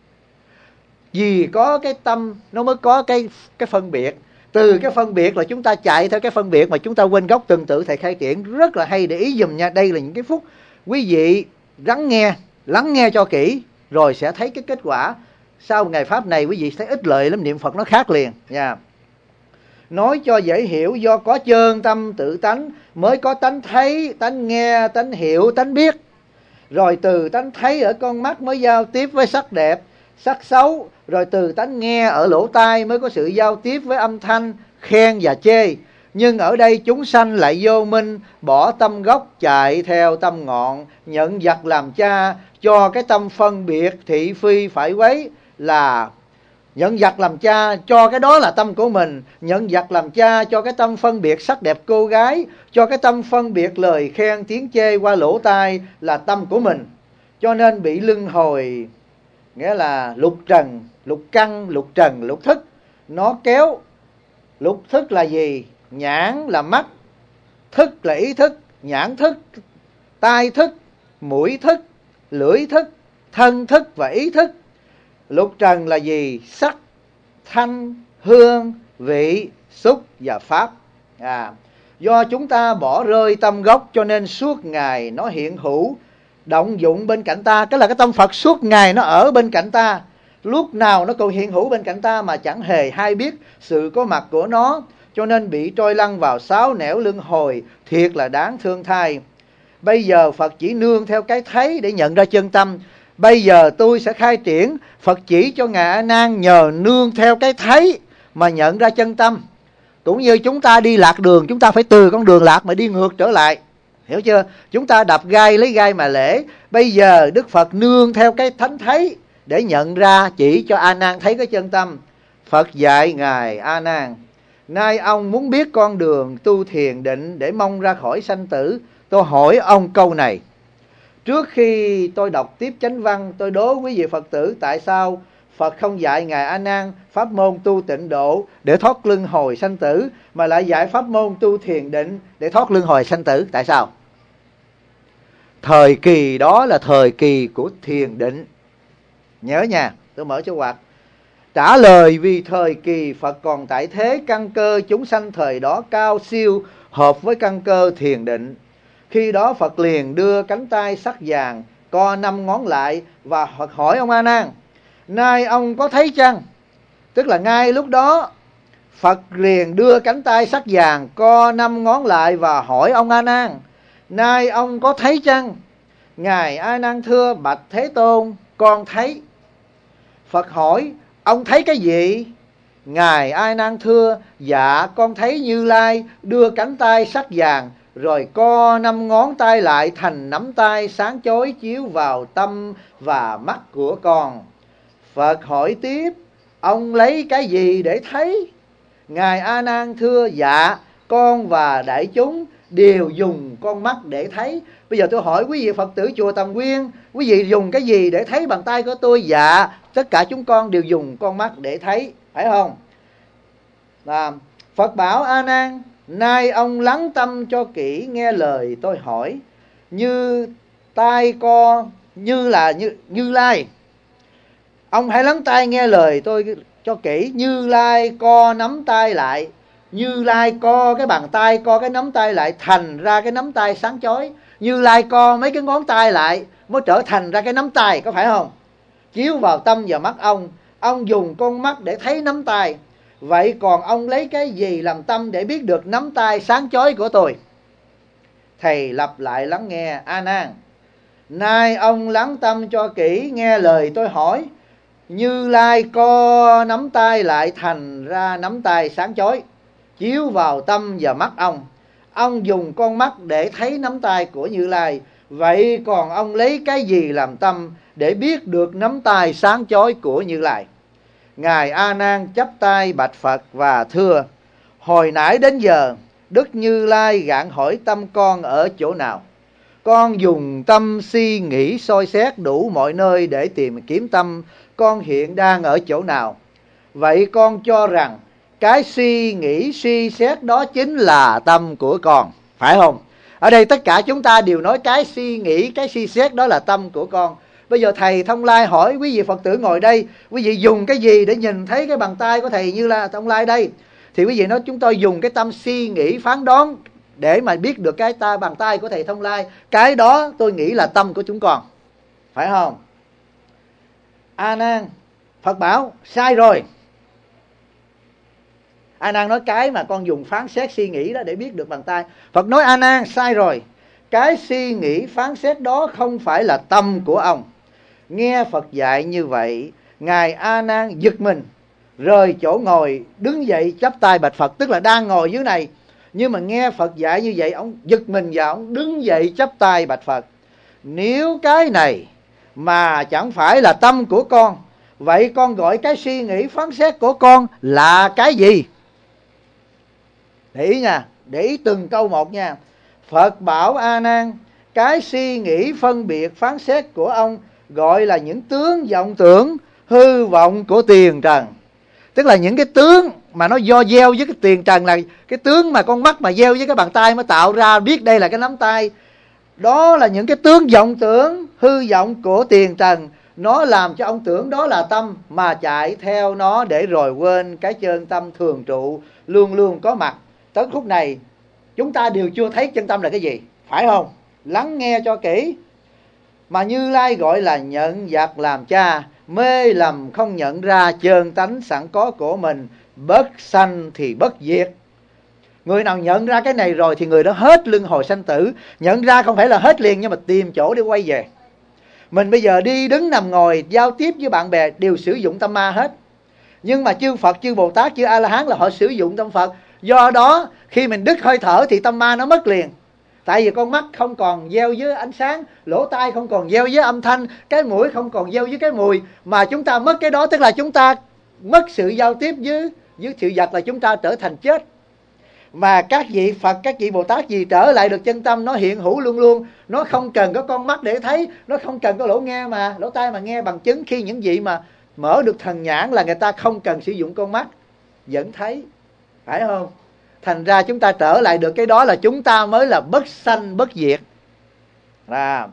Vì có cái tâm nó mới có cái cái phân biệt. Từ cái phân biệt là chúng ta chạy theo cái phân biệt mà chúng ta quên gốc. Từng tự thầy khai triển rất là hay, để ý dùm nha. Đây là những cái phút quý vị lắng nghe, lắng nghe cho kỹ rồi sẽ thấy cái kết quả. Sau ngày Pháp này quý vị thấy ích lợi lắm, niệm Phật nó khác liền nha. Nói cho dễ hiểu, do có chơn tâm tự tánh mới có tánh thấy, tánh nghe, tánh hiểu, tánh biết. Rồi từ tánh thấy ở con mắt mới giao tiếp với sắc đẹp, sắc xấu. Rồi từ tánh nghe ở lỗ tai mới có sự giao tiếp với âm thanh, khen và chê. Nhưng ở đây chúng sanh lại vô minh, bỏ tâm gốc chạy theo tâm ngọn, nhận giặc làm cha, cho cái tâm phân biệt thị phi phải quấy là nhận giặc làm cha, cho cái đó là tâm của mình. Nhận giặc làm cha cho cái tâm phân biệt sắc đẹp cô gái, cho cái tâm phân biệt lời khen tiếng chê qua lỗ tai là tâm của mình. Cho nên bị luân hồi, nghĩa là lục trần, lục căn, lục trần, lục thức. Nó kéo. Lục thức là gì? Nhãn là mắt, thức là ý thức, nhãn thức, tai thức, mũi thức, lưỡi thức, thân thức và ý thức. Lục trần là gì? Sắc, thanh, hương, vị, xúc và pháp. À, do chúng ta bỏ rơi tâm gốc cho nên suốt ngày nó hiện hữu, động dụng bên cạnh ta. Cái là cái tâm Phật suốt ngày nó ở bên cạnh ta, lúc nào nó còn hiện hữu bên cạnh ta mà chẳng hề hay biết sự có mặt của nó. Cho nên bị trôi lăn vào sáu nẻo luân hồi, thiệt là đáng thương thay. Bây giờ Phật chỉ nương theo cái thấy để nhận ra chân tâm. Bây giờ tôi sẽ khai triển. Phật chỉ cho Ngài A Nan nhờ nương theo cái thấy mà nhận ra chân tâm. Cũng như chúng ta đi lạc đường, chúng ta phải từ con đường lạc mà đi ngược trở lại, hiểu chưa? Chúng ta đập gai lấy gai mà lễ. Bây giờ Đức Phật nương theo cái thánh thấy để nhận ra, chỉ cho A Nan thấy cái chân tâm. Phật dạy Ngài A Nan: nay ông muốn biết con đường tu thiền định để mong ra khỏi sanh tử. Tôi hỏi ông câu này. Trước khi tôi đọc tiếp chánh văn, tôi đố quý vị Phật tử tại sao Phật không dạy Ngài A Nan pháp môn tu tịnh độ để thoát luân hồi sanh tử, mà lại dạy pháp môn tu thiền định để thoát luân hồi sanh tử? Tại sao? Thời kỳ đó là thời kỳ của thiền định. Nhớ nha, tôi mở cho quạt. Trả lời: vì thời kỳ Phật còn tại thế, căn cơ chúng sanh thời đó cao siêu, hợp với căn cơ thiền định. Khi đó Phật liền đưa cánh tay sắc vàng co năm ngón lại và Phật hỏi ông A Nan: nay ông có thấy chăng? Tức là ngay lúc đó Phật liền đưa cánh tay sắc vàng co năm ngón lại và hỏi ông A Nan: nay ông có thấy chăng? Ngài A Nan thưa: bạch Thế Tôn, con thấy. Phật hỏi: ông thấy cái gì? Ngài A Nan thưa: dạ, con thấy Như Lai đưa cánh tay sắc vàng rồi co năm ngón tay lại thành nắm tay sáng chói chiếu vào tâm và mắt của con. Phật hỏi tiếp: ông lấy cái gì để thấy? Ngài A Nan thưa: dạ, con và đại chúng đều dùng con mắt để thấy. Bây giờ tôi hỏi quý vị Phật tử chùa Tầm Quyên, quý vị dùng cái gì để thấy bàn tay của tôi? Dạ, tất cả chúng con đều dùng con mắt để thấy, phải không? À, Phật bảo A Nan: nay ông lắng tâm cho kỹ nghe lời tôi hỏi. Như tai co, như là như, như Lai. Ông hãy lắng tai nghe lời tôi cho kỹ. Như Lai co nắm tay lại. Như Lai co cái bàn tay, co cái nắm tay lại thành ra cái nắm tay sáng chói. Như Lai co mấy cái ngón tay lại mới trở thành ra cái nắm tay, có phải không? Chiếu vào tâm và mắt ông. Ông dùng con mắt để thấy nắm tay. Vậy còn ông lấy cái gì làm tâm để biết được nắm tay sáng chói của tôi? Thầy lặp lại lắng nghe: A Nan, nay ông lắng tâm cho kỹ nghe lời tôi hỏi. Như Lai co nắm tay lại thành ra nắm tay sáng chói, chiếu vào tâm và mắt ông. Ông dùng con mắt để thấy nắm tay của Như Lai. Vậy còn ông lấy cái gì làm tâm để biết được nắm tay sáng chói của Như Lai? Ngài A Nan chắp tay bạch Phật và thưa: hồi nãy đến giờ Đức Như Lai gạn hỏi tâm con ở chỗ nào? Con dùng tâm suy nghĩ soi xét đủ mọi nơi để tìm kiếm tâm con hiện đang ở chỗ nào? Vậy con cho rằng cái suy nghĩ suy xét đó chính là tâm của con, phải không? Ở đây tất cả chúng ta đều nói cái suy nghĩ, cái suy xét đó là tâm của con. Bây giờ thầy Thông Lai hỏi quý vị Phật tử ngồi đây, quý vị dùng cái gì để nhìn thấy cái bàn tay của thầy Như Lai Thông Lai đây? Thì quý vị nói chúng tôi dùng cái tâm suy nghĩ phán đoán để mà biết được cái ta bàn tay của thầy Thông Lai. Cái đó tôi nghĩ là tâm của chúng con, phải không? A Nan, Phật bảo sai rồi. A Nan nói cái mà con dùng phán xét suy nghĩ đó để biết được bàn tay. Phật nói: A Nan sai rồi. Cái suy nghĩ phán xét đó không phải là tâm của ông. Nghe Phật dạy như vậy, Ngài A Nan giật mình, rời chỗ ngồi đứng dậy chắp tay bạch Phật. Tức là đang ngồi dưới này, nhưng mà nghe Phật dạy như vậy, ông giật mình và ông đứng dậy chắp tay bạch Phật. Nếu cái này mà chẳng phải là tâm của con, vậy con gọi cái suy nghĩ phán xét của con là cái gì? Để ý nha, để ý từng câu một nha. Phật bảo A Nan, cái suy nghĩ phân biệt phán xét của ông gọi là những tướng vọng tưởng hư vọng của tiền trần. Tức là những cái tướng mà nó do gieo với cái tiền trần, là cái tướng mà con mắt mà gieo với cái bàn tay mới tạo ra biết đây là cái nắm tay. Đó là những cái tướng vọng tưởng hư vọng của tiền trần. Nó làm cho ông tưởng đó là tâm mà chạy theo nó để rồi quên cái chân tâm thường trụ luôn luôn có mặt. Tới khúc này chúng ta đều chưa thấy chân tâm là cái gì, phải không? Lắng nghe cho kỹ. Mà Như Lai gọi là nhận giác làm cha, mê lầm không nhận ra chân tánh sẵn có của mình, bất sanh thì bất diệt. Người nào nhận ra cái này rồi thì người đó hết luân hồi sanh tử. Nhận ra không phải là hết liền, nhưng mà tìm chỗ để quay về. Mình bây giờ đi đứng nằm ngồi giao tiếp với bạn bè đều sử dụng tâm ma hết. Nhưng mà chư Phật, chư Bồ Tát, chư A-la-hán là họ sử dụng tâm Phật. Do đó khi mình đứt hơi thở thì tâm ma nó mất liền. Tại vì con mắt không còn gieo với ánh sáng, lỗ tai không còn gieo với âm thanh, cái mũi không còn gieo với cái mùi. Mà chúng ta mất cái đó tức là chúng ta mất sự giao tiếp với, với sự vật, là chúng ta trở thành chết. Mà các vị Phật, các vị Bồ Tát gì trở lại được chân tâm, nó hiện hữu luôn luôn. Nó không cần có con mắt để thấy, nó không cần có lỗ nghe mà, lỗ tai mà nghe. Bằng chứng khi những vị mà mở được thần nhãn là người ta không cần sử dụng con mắt, vẫn thấy. Phải không? Thành ra chúng ta trở lại được cái đó là chúng ta mới là bất sanh bất diệt. À,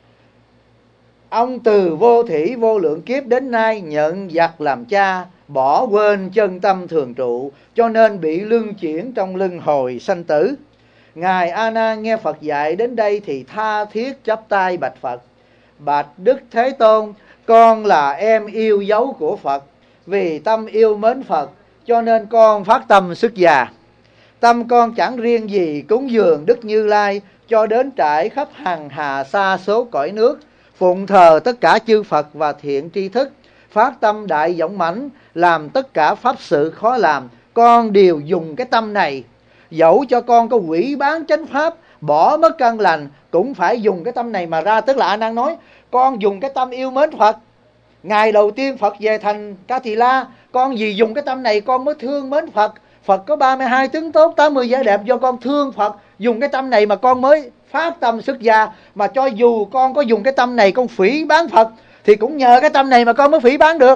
ông từ vô thủy vô lượng kiếp đến nay nhận giặc làm cha, bỏ quên chân tâm thường trụ, cho nên bị luân chuyển trong luân hồi sanh tử. Ngài A Nan nghe Phật dạy đến đây thì tha thiết chắp tay bạch Phật: bạch Đức Thế Tôn, con là em yêu dấu của Phật, vì tâm yêu mến Phật cho nên con phát tâm xuất gia. Tâm con chẳng riêng gì cúng dường Đức Như Lai, cho đến trải khắp hằng hà sa số cõi nước, phụng thờ tất cả chư Phật và thiện tri thức, phát tâm đại dũng mãnh, làm tất cả pháp sự khó làm, con đều dùng cái tâm này. Dẫu cho con có quỷ bán chánh pháp, bỏ mất căn lành, cũng phải dùng cái tâm này mà ra. Tức là A Nan nói, con dùng cái tâm yêu mến Phật. Ngày đầu tiên Phật về thành Ca Tỳ La, con vì dùng cái tâm này con mới thương mến Phật. Phật có ba mươi hai tướng tốt, tám mươi vẻ đẹp, do con thương Phật, dùng cái tâm này mà con mới phát tâm xuất gia. Mà cho dù con có dùng cái tâm này con phỉ bán Phật, thì cũng nhờ cái tâm này mà con mới phỉ bán được.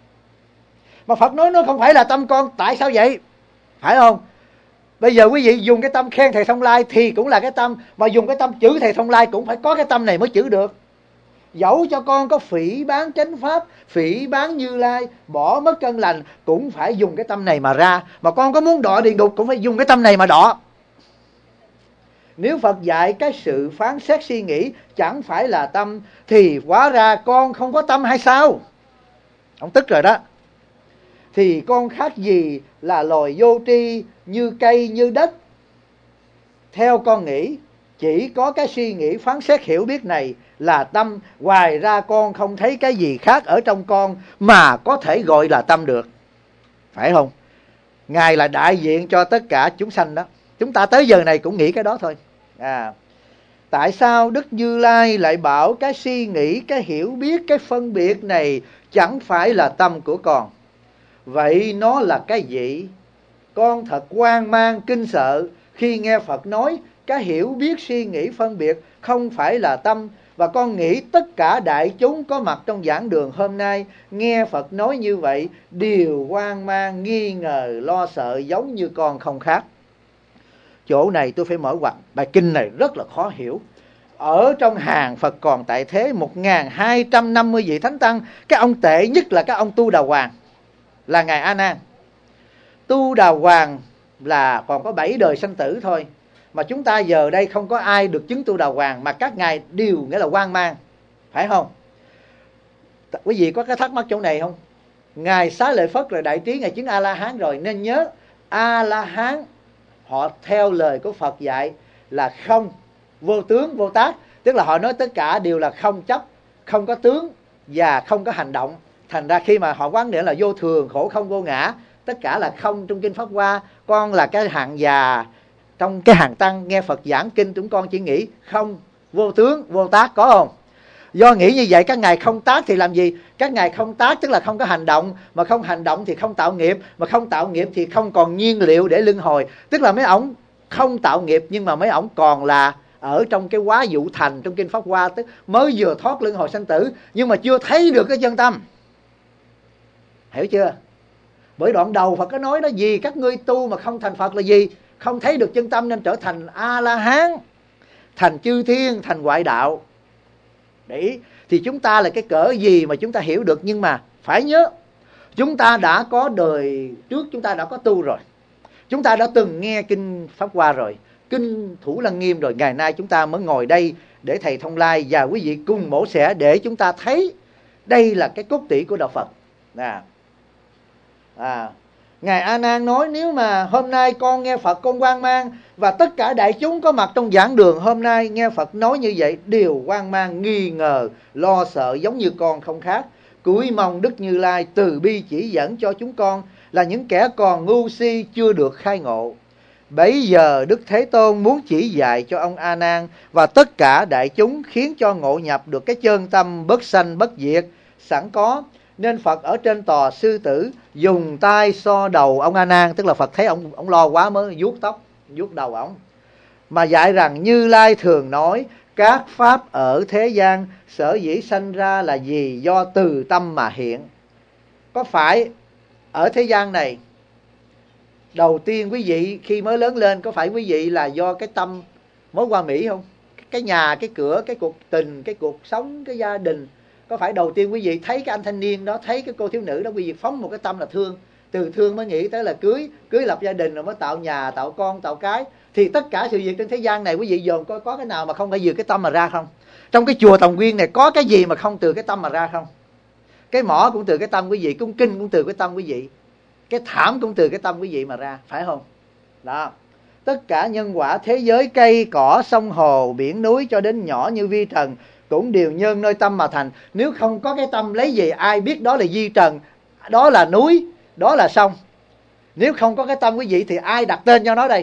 Mà Phật nói nó không phải là tâm con, tại sao vậy? Phải không? Bây giờ quý vị dùng cái tâm khen Thầy Thông Lai thì cũng là cái tâm, mà dùng cái tâm chữ Thầy Thông Lai cũng phải có cái tâm này mới chữ được. Dẫu cho con có phỉ bán chánh pháp, phỉ bán Như Lai, bỏ mất cân lành, cũng phải dùng cái tâm này mà ra. Mà con có muốn đọa địa ngục cũng phải dùng cái tâm này mà đọa. Nếu Phật dạy cái sự phán xét suy nghĩ chẳng phải là tâm, thì hóa ra con không có tâm hay sao? Ông tức rồi đó. Thì con khác gì là loài vô tri, như cây như đất. Theo con nghĩ, chỉ có cái suy nghĩ phán xét hiểu biết này là tâm. Ngoài ra con không thấy cái gì khác ở trong con mà có thể gọi là tâm được. Phải không? Ngài là đại diện cho tất cả chúng sanh đó. Chúng ta tới giờ này cũng nghĩ cái đó thôi. À, tại sao Đức Như Lai lại bảo cái suy nghĩ, cái hiểu biết, cái phân biệt này chẳng phải là tâm của con? Vậy nó là cái gì? Con thật hoang mang kinh sợ khi nghe Phật nói cái hiểu biết, suy nghĩ, phân biệt không phải là tâm. Và con nghĩ tất cả đại chúng có mặt trong giảng đường hôm nay nghe Phật nói như vậy đều hoang mang, nghi ngờ, lo sợ giống như con không khác. Chỗ này tôi phải mở ngoặt, bài kinh này rất là khó hiểu. Ở trong hàng Phật còn tại thế một nghìn hai trăm năm mươi vị thánh tăng, cái ông tệ nhất là cái ông Tu Đà Hoàng, là Ngài A Nan. Tu Đà Hoàng là còn có bảy đời sanh tử thôi. Mà chúng ta giờ đây không có ai được chứng Tu Đà Hoàng, mà các ngài đều nghĩa là hoang mang. Phải không? Quý vị có cái thắc mắc chỗ này không? Ngài Xá Lợi Phất là đại trí, ngài chứng A-la-hán rồi. Nên nhớ A-la-hán họ theo lời của Phật dạy là không, vô tướng, vô tác. Tức là họ nói tất cả đều là không chấp, không có tướng và không có hành động. Thành ra khi mà họ quán niệm là vô thường, khổ không, vô ngã, tất cả là không trong kinh Pháp Hoa. Con là cái hạng già trong cái hàng tăng nghe Phật giảng kinh, chúng con chỉ nghĩ không, vô tướng, vô tác, có không? Do nghĩ như vậy các ngài không tác thì làm gì? Các ngài không tác tức là không có hành động, mà không hành động thì không tạo nghiệp, mà không tạo nghiệp thì không còn nhiên liệu để luân hồi. Tức là mấy ổng không tạo nghiệp nhưng mà mấy ổng còn là ở trong cái quá dụ thành trong kinh Pháp Hoa, tức mới vừa thoát luân hồi sanh tử nhưng mà chưa thấy được cái chân tâm. Hiểu chưa? Bởi đoạn đầu Phật có nói đó, gì các ngươi tu mà không thành Phật là gì? Không thấy được chân tâm nên trở thành A-la-hán, thành chư thiên, thành ngoại đạo. Đấy, thì chúng ta là cái cỡ gì mà chúng ta hiểu được. Nhưng mà phải nhớ, chúng ta đã có đời trước, chúng ta đã có tu rồi. Chúng ta đã từng nghe kinh Pháp Hoa rồi, kinh Thủ Lăng Nghiêm rồi. Ngày nay chúng ta mới ngồi đây để Thầy Thông Lai và quý vị cùng mổ xẻ để chúng ta thấy đây là cái cốt tủy của Đạo Phật. À, à, Ngài A Nan nói nếu mà hôm nay con nghe Phật con hoang mang, và tất cả đại chúng có mặt trong giảng đường hôm nay nghe Phật nói như vậy đều hoang mang, nghi ngờ, lo sợ giống như con không khác. Cúi mong Đức Như Lai từ bi chỉ dẫn cho chúng con là những kẻ còn ngu si chưa được khai ngộ. Bấy giờ Đức Thế Tôn muốn chỉ dạy cho ông A Nan và tất cả đại chúng, khiến cho ngộ nhập được cái chân tâm bất sanh bất diệt sẵn có. Nên Phật ở trên tòa sư tử dùng tay so đầu ông A Nan, tức là Phật thấy ông ông lo quá mới vuốt tóc, vuốt đầu ông, mà dạy rằng Như Lai thường nói các pháp ở thế gian sở dĩ sanh ra là gì? Do từ tâm mà hiện. Có phải ở thế gian này đầu tiên quý vị khi mới lớn lên, có phải quý vị là do cái tâm mối hoa mỹ không? Cái nhà, cái cửa, cái cuộc tình, cái cuộc sống, cái gia đình, có phải đầu tiên quý vị thấy cái anh thanh niên đó, thấy cái cô thiếu nữ đó, quý vị phóng một cái tâm là thương, từ thương mới nghĩ tới là cưới, cưới lập gia đình rồi mới tạo nhà, tạo con, tạo cái. Thì tất cả sự việc trên thế gian này quý vị dồn coi có cái nào mà không phải từ cái tâm mà ra không? Trong cái chùa Tòng Nguyên này có cái gì mà không từ cái tâm mà ra không? Cái mỏ cũng từ cái tâm quý vị, cung kinh cũng từ cái tâm quý vị, cái thảm cũng từ cái tâm quý vị mà ra, phải không? Đó. Tất cả nhân quả thế giới, cây cỏ, sông hồ, biển núi cho đến nhỏ như vi trần cũng đều nhân nơi tâm mà thành. Nếu không có cái tâm lấy gì ai biết đó là vi trần, đó là núi, đó là sông? Nếu không có cái tâm quý vị thì ai đặt tên cho nó đây?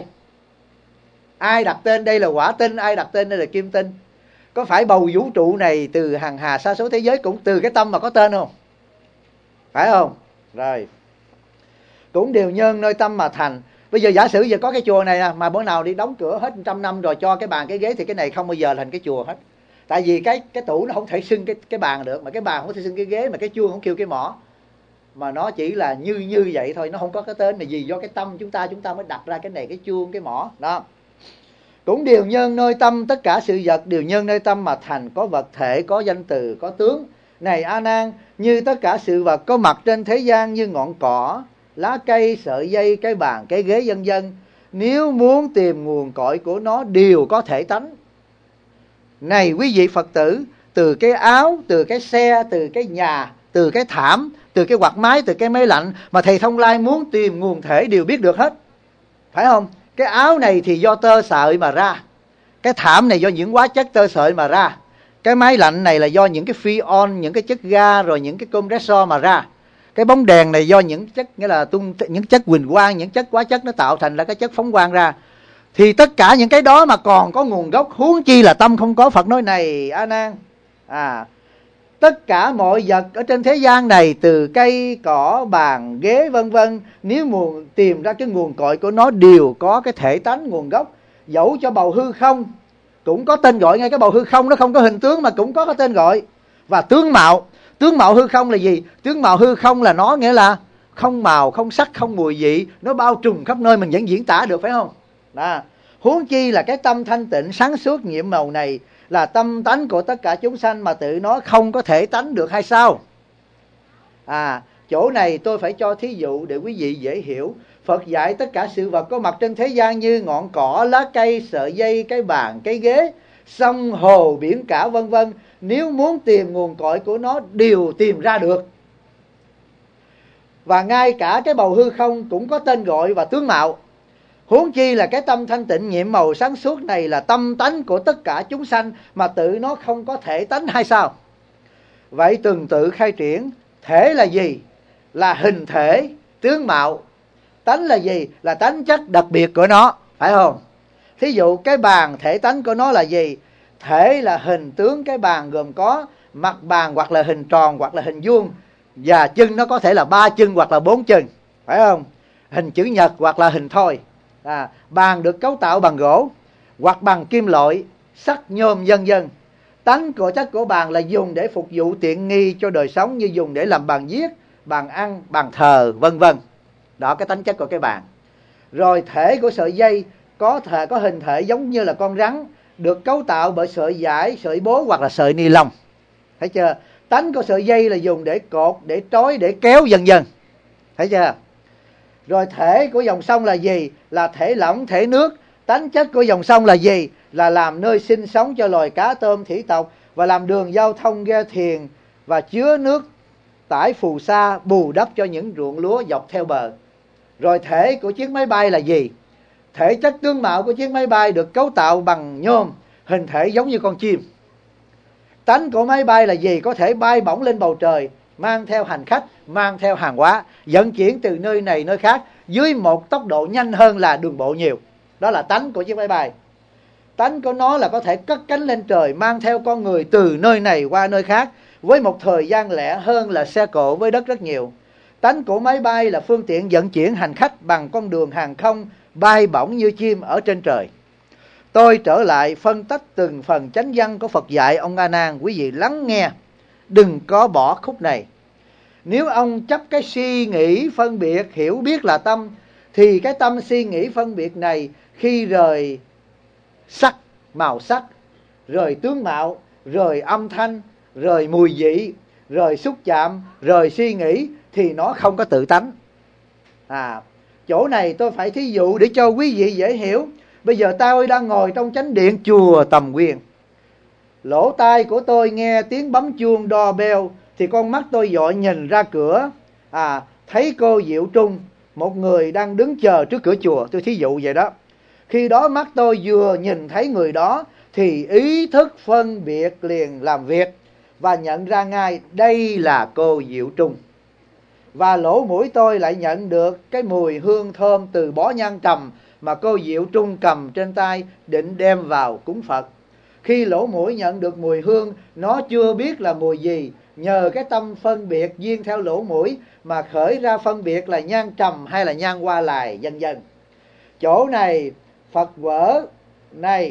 Ai đặt tên đây là hỏa tinh, ai đặt tên đây là kim tinh? Có phải bầu vũ trụ này từ hằng hà sa số thế giới cũng từ cái tâm mà có tên không? Phải không? Rồi. Cũng đều nhân nơi tâm mà thành. Bây giờ giả sử giờ có cái chùa này mà bữa nào đi đóng cửa hết trăm năm rồi cho cái bàn cái ghế, thì cái này không bao giờ thành cái chùa hết. Tại vì cái cái tủ nó không thể xưng cái cái bàn được, mà cái bàn không thể xưng cái ghế, mà cái chuông không kêu cái mỏ, mà nó chỉ là như như vậy thôi, nó không có cái tên là gì. Do cái tâm chúng ta chúng ta mới đặt ra cái này, cái chuông, cái mỏ đó. Cũng đều nhân nơi tâm, tất cả sự vật đều nhân nơi tâm mà thành, có vật thể, có danh từ, có tướng. Này A Nan, như tất cả sự vật có mặt trên thế gian như ngọn cỏ, lá cây, sợi dây, cái bàn, cái ghế vân vân, nếu muốn tìm nguồn cội của nó đều có thể tánh. Này quý vị Phật tử, từ cái áo, từ cái xe, từ cái nhà, từ cái thảm, từ cái quạt máy, từ cái máy lạnh mà thầy Thông Lai muốn tìm nguồn thể đều biết được hết, phải không? Cái áo này thì do tơ sợi mà ra, cái thảm này do những hóa chất tơ sợi mà ra, cái máy lạnh này là do những cái phi-on, những cái chất ga, rồi những cái compressor mà ra, cái bóng đèn này do những chất, nghĩa là tung những chất huỳnh quang, những chất hóa chất nó tạo thành là cái chất phóng quang ra. Thì tất cả những cái đó mà còn có nguồn gốc, huống chi là tâm không có. Phật nói này A Nan, à, tất cả mọi vật ở trên thế gian này, từ cây, cỏ, bàn, ghế vân vân, nếu muốn tìm ra cái nguồn cội của nó đều có cái thể tánh nguồn gốc. Dẫu cho bầu hư không cũng có tên gọi, ngay cái bầu hư không nó không có hình tướng mà cũng có cái tên gọi. Và tướng mạo, tướng mạo hư không là gì? Tướng mạo hư không là nó nghĩa là không màu, không sắc, không mùi vị, nó bao trùm khắp nơi, mình vẫn diễn tả được, phải không? Đó. Huống chi là cái tâm thanh tịnh sáng suốt nhiệm màu này là tâm tánh của tất cả chúng sanh, mà tự nó không có thể tánh được hay sao? À, chỗ này tôi phải cho thí dụ để quý vị dễ hiểu. Phật dạy tất cả sự vật có mặt trên thế gian như ngọn cỏ, lá cây, sợi dây, cái bàn, cái ghế, sông hồ, biển cả vân vân, nếu muốn tìm nguồn cội của nó đều tìm ra được. Và ngay cả cái bầu hư không cũng có tên gọi và tướng mạo. Huống chi là cái tâm thanh tịnh nhiệm màu sáng suốt này là tâm tánh của tất cả chúng sanh, mà tự nó không có thể tánh hay sao? Vậy tuần tự khai triển. Thể là gì? Là hình thể, tướng mạo. Tánh là gì? Là tánh chất đặc biệt của nó, phải không? Thí dụ cái bàn, thể tánh của nó là gì? Thể là hình tướng cái bàn gồm có mặt bàn hoặc là hình tròn hoặc là hình vuông, và chân nó có thể là ba chân hoặc là bốn chân, phải không? Hình chữ nhật hoặc là hình thoi. À, bàn được cấu tạo bằng gỗ hoặc bằng kim loại, sắt, nhôm vân vân. Tánh của chất của bàn là dùng để phục vụ tiện nghi cho đời sống, như dùng để làm bàn viết, bàn ăn, bàn thờ vân vân. Đó, cái tánh chất của cái bàn. Rồi thể của sợi dây có thể có hình thể giống như là con rắn, được cấu tạo bởi sợi vải, sợi bố hoặc là sợi ni lông. Thấy chưa? Tánh của sợi dây là dùng để cột, để trói, để kéo vân vân. Thấy chưa? Rồi thể của dòng sông là gì? Là thể lỏng, thể nước. Tánh chất của dòng sông là gì? Là làm nơi sinh sống cho loài cá tôm thủy tộc, và làm đường giao thông ghe thuyền, và chứa nước tải phù sa, bù đắp cho những ruộng lúa dọc theo bờ. Rồi thể của chiếc máy bay là gì? Thể chất tướng mạo của chiếc máy bay được cấu tạo bằng nhôm, hình thể giống như con chim. Tánh của máy bay là gì? Có thể bay bổng lên bầu trời, mang theo hành khách, mang theo hàng hóa, vận chuyển từ nơi này nơi khác dưới một tốc độ nhanh hơn là đường bộ nhiều. Đó là tánh của chiếc máy bay. Tánh của nó là có thể cất cánh lên trời, mang theo con người từ nơi này qua nơi khác với một thời gian lẻ hơn là xe cộ với đất rất nhiều. Tánh của máy bay là phương tiện vận chuyển hành khách bằng con đường hàng không, bay bổng như chim ở trên trời. Tôi trở lại phân tích từng phần chánh văn của Phật dạy ông A Nan. Quý vị lắng nghe, đừng có bỏ khúc này. Nếu ông chấp cái suy nghĩ phân biệt hiểu biết là tâm, thì cái tâm suy nghĩ phân biệt này khi rời sắc, màu sắc, rời tướng mạo, rời âm thanh, rời mùi vị, rời xúc chạm, rời suy nghĩ, thì nó không có tự tánh. À, chỗ này tôi phải thí dụ để cho quý vị dễ hiểu. Bây giờ tôi đang ngồi trong chánh điện chùa Tầm Quyền. Lỗ tai của tôi nghe tiếng bấm chuông đo beo, thì con mắt tôi dội nhìn ra cửa, à, thấy cô Diệu Trung, một người đang đứng chờ trước cửa chùa. Tôi thí dụ vậy đó. Khi đó mắt tôi vừa nhìn thấy người đó, thì ý thức phân biệt liền làm việc và nhận ra ngay đây là cô Diệu Trung. Và lỗ mũi tôi lại nhận được cái mùi hương thơm từ bó nhang trầm mà cô Diệu Trung cầm trên tay định đem vào cúng Phật. Khi lỗ mũi nhận được mùi hương, nó chưa biết là mùi gì, nhờ cái tâm phân biệt duyên theo lỗ mũi mà khởi ra phân biệt là nhang trầm hay là nhang hoa lài, vân vân. Chỗ này Phật vở này,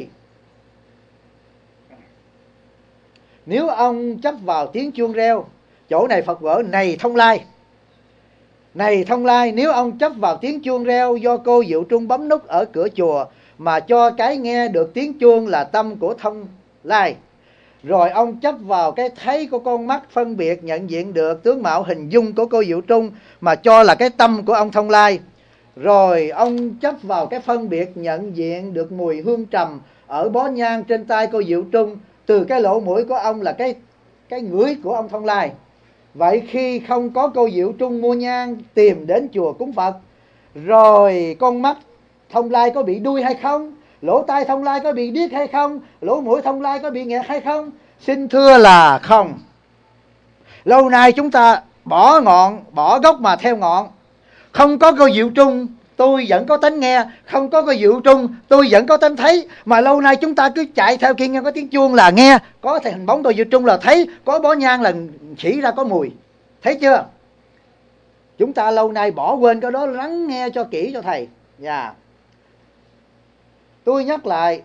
nếu ông chấp vào tiếng chuông reo, chỗ này Phật vở này thông lai. Này thông lai, nếu ông chấp vào tiếng chuông reo do cô Diệu Trung bấm nút ở cửa chùa mà cho cái nghe được tiếng chuông là tâm của thông lai, rồi ông chấp vào cái thấy của con mắt phân biệt nhận diện được tướng mạo hình dung của cô Diệu Trung mà cho là cái tâm của ông thông lai, rồi ông chấp vào cái phân biệt nhận diện được mùi hương trầm ở bó nhang trên tay cô Diệu Trung, từ cái lỗ mũi của ông là cái cái ngửi của ông thông lai. Vậy khi không có cô Diệu Trung mua nhang tìm đến chùa cúng Phật, rồi con mắt thông lai có bị đuôi hay không? Lỗ tai thông lai có bị điếc hay không? Lỗ mũi thông lai có bị nghẹt hay không? Xin thưa là không. Lâu nay chúng ta bỏ ngọn, bỏ gốc mà theo ngọn. Không có cô Diệu Trung, tôi vẫn có tánh nghe. Không có cô Diệu Trung, tôi vẫn có tánh thấy. Mà lâu nay chúng ta cứ chạy theo kia, nghe có tiếng chuông là nghe, có hình bóng cô Diệu Trung là thấy, có bó nhang là chỉ ra có mùi. Thấy chưa? Chúng ta lâu nay bỏ quên cái đó, lắng nghe cho kỹ cho thầy. Dạ yeah. Tôi nhắc lại,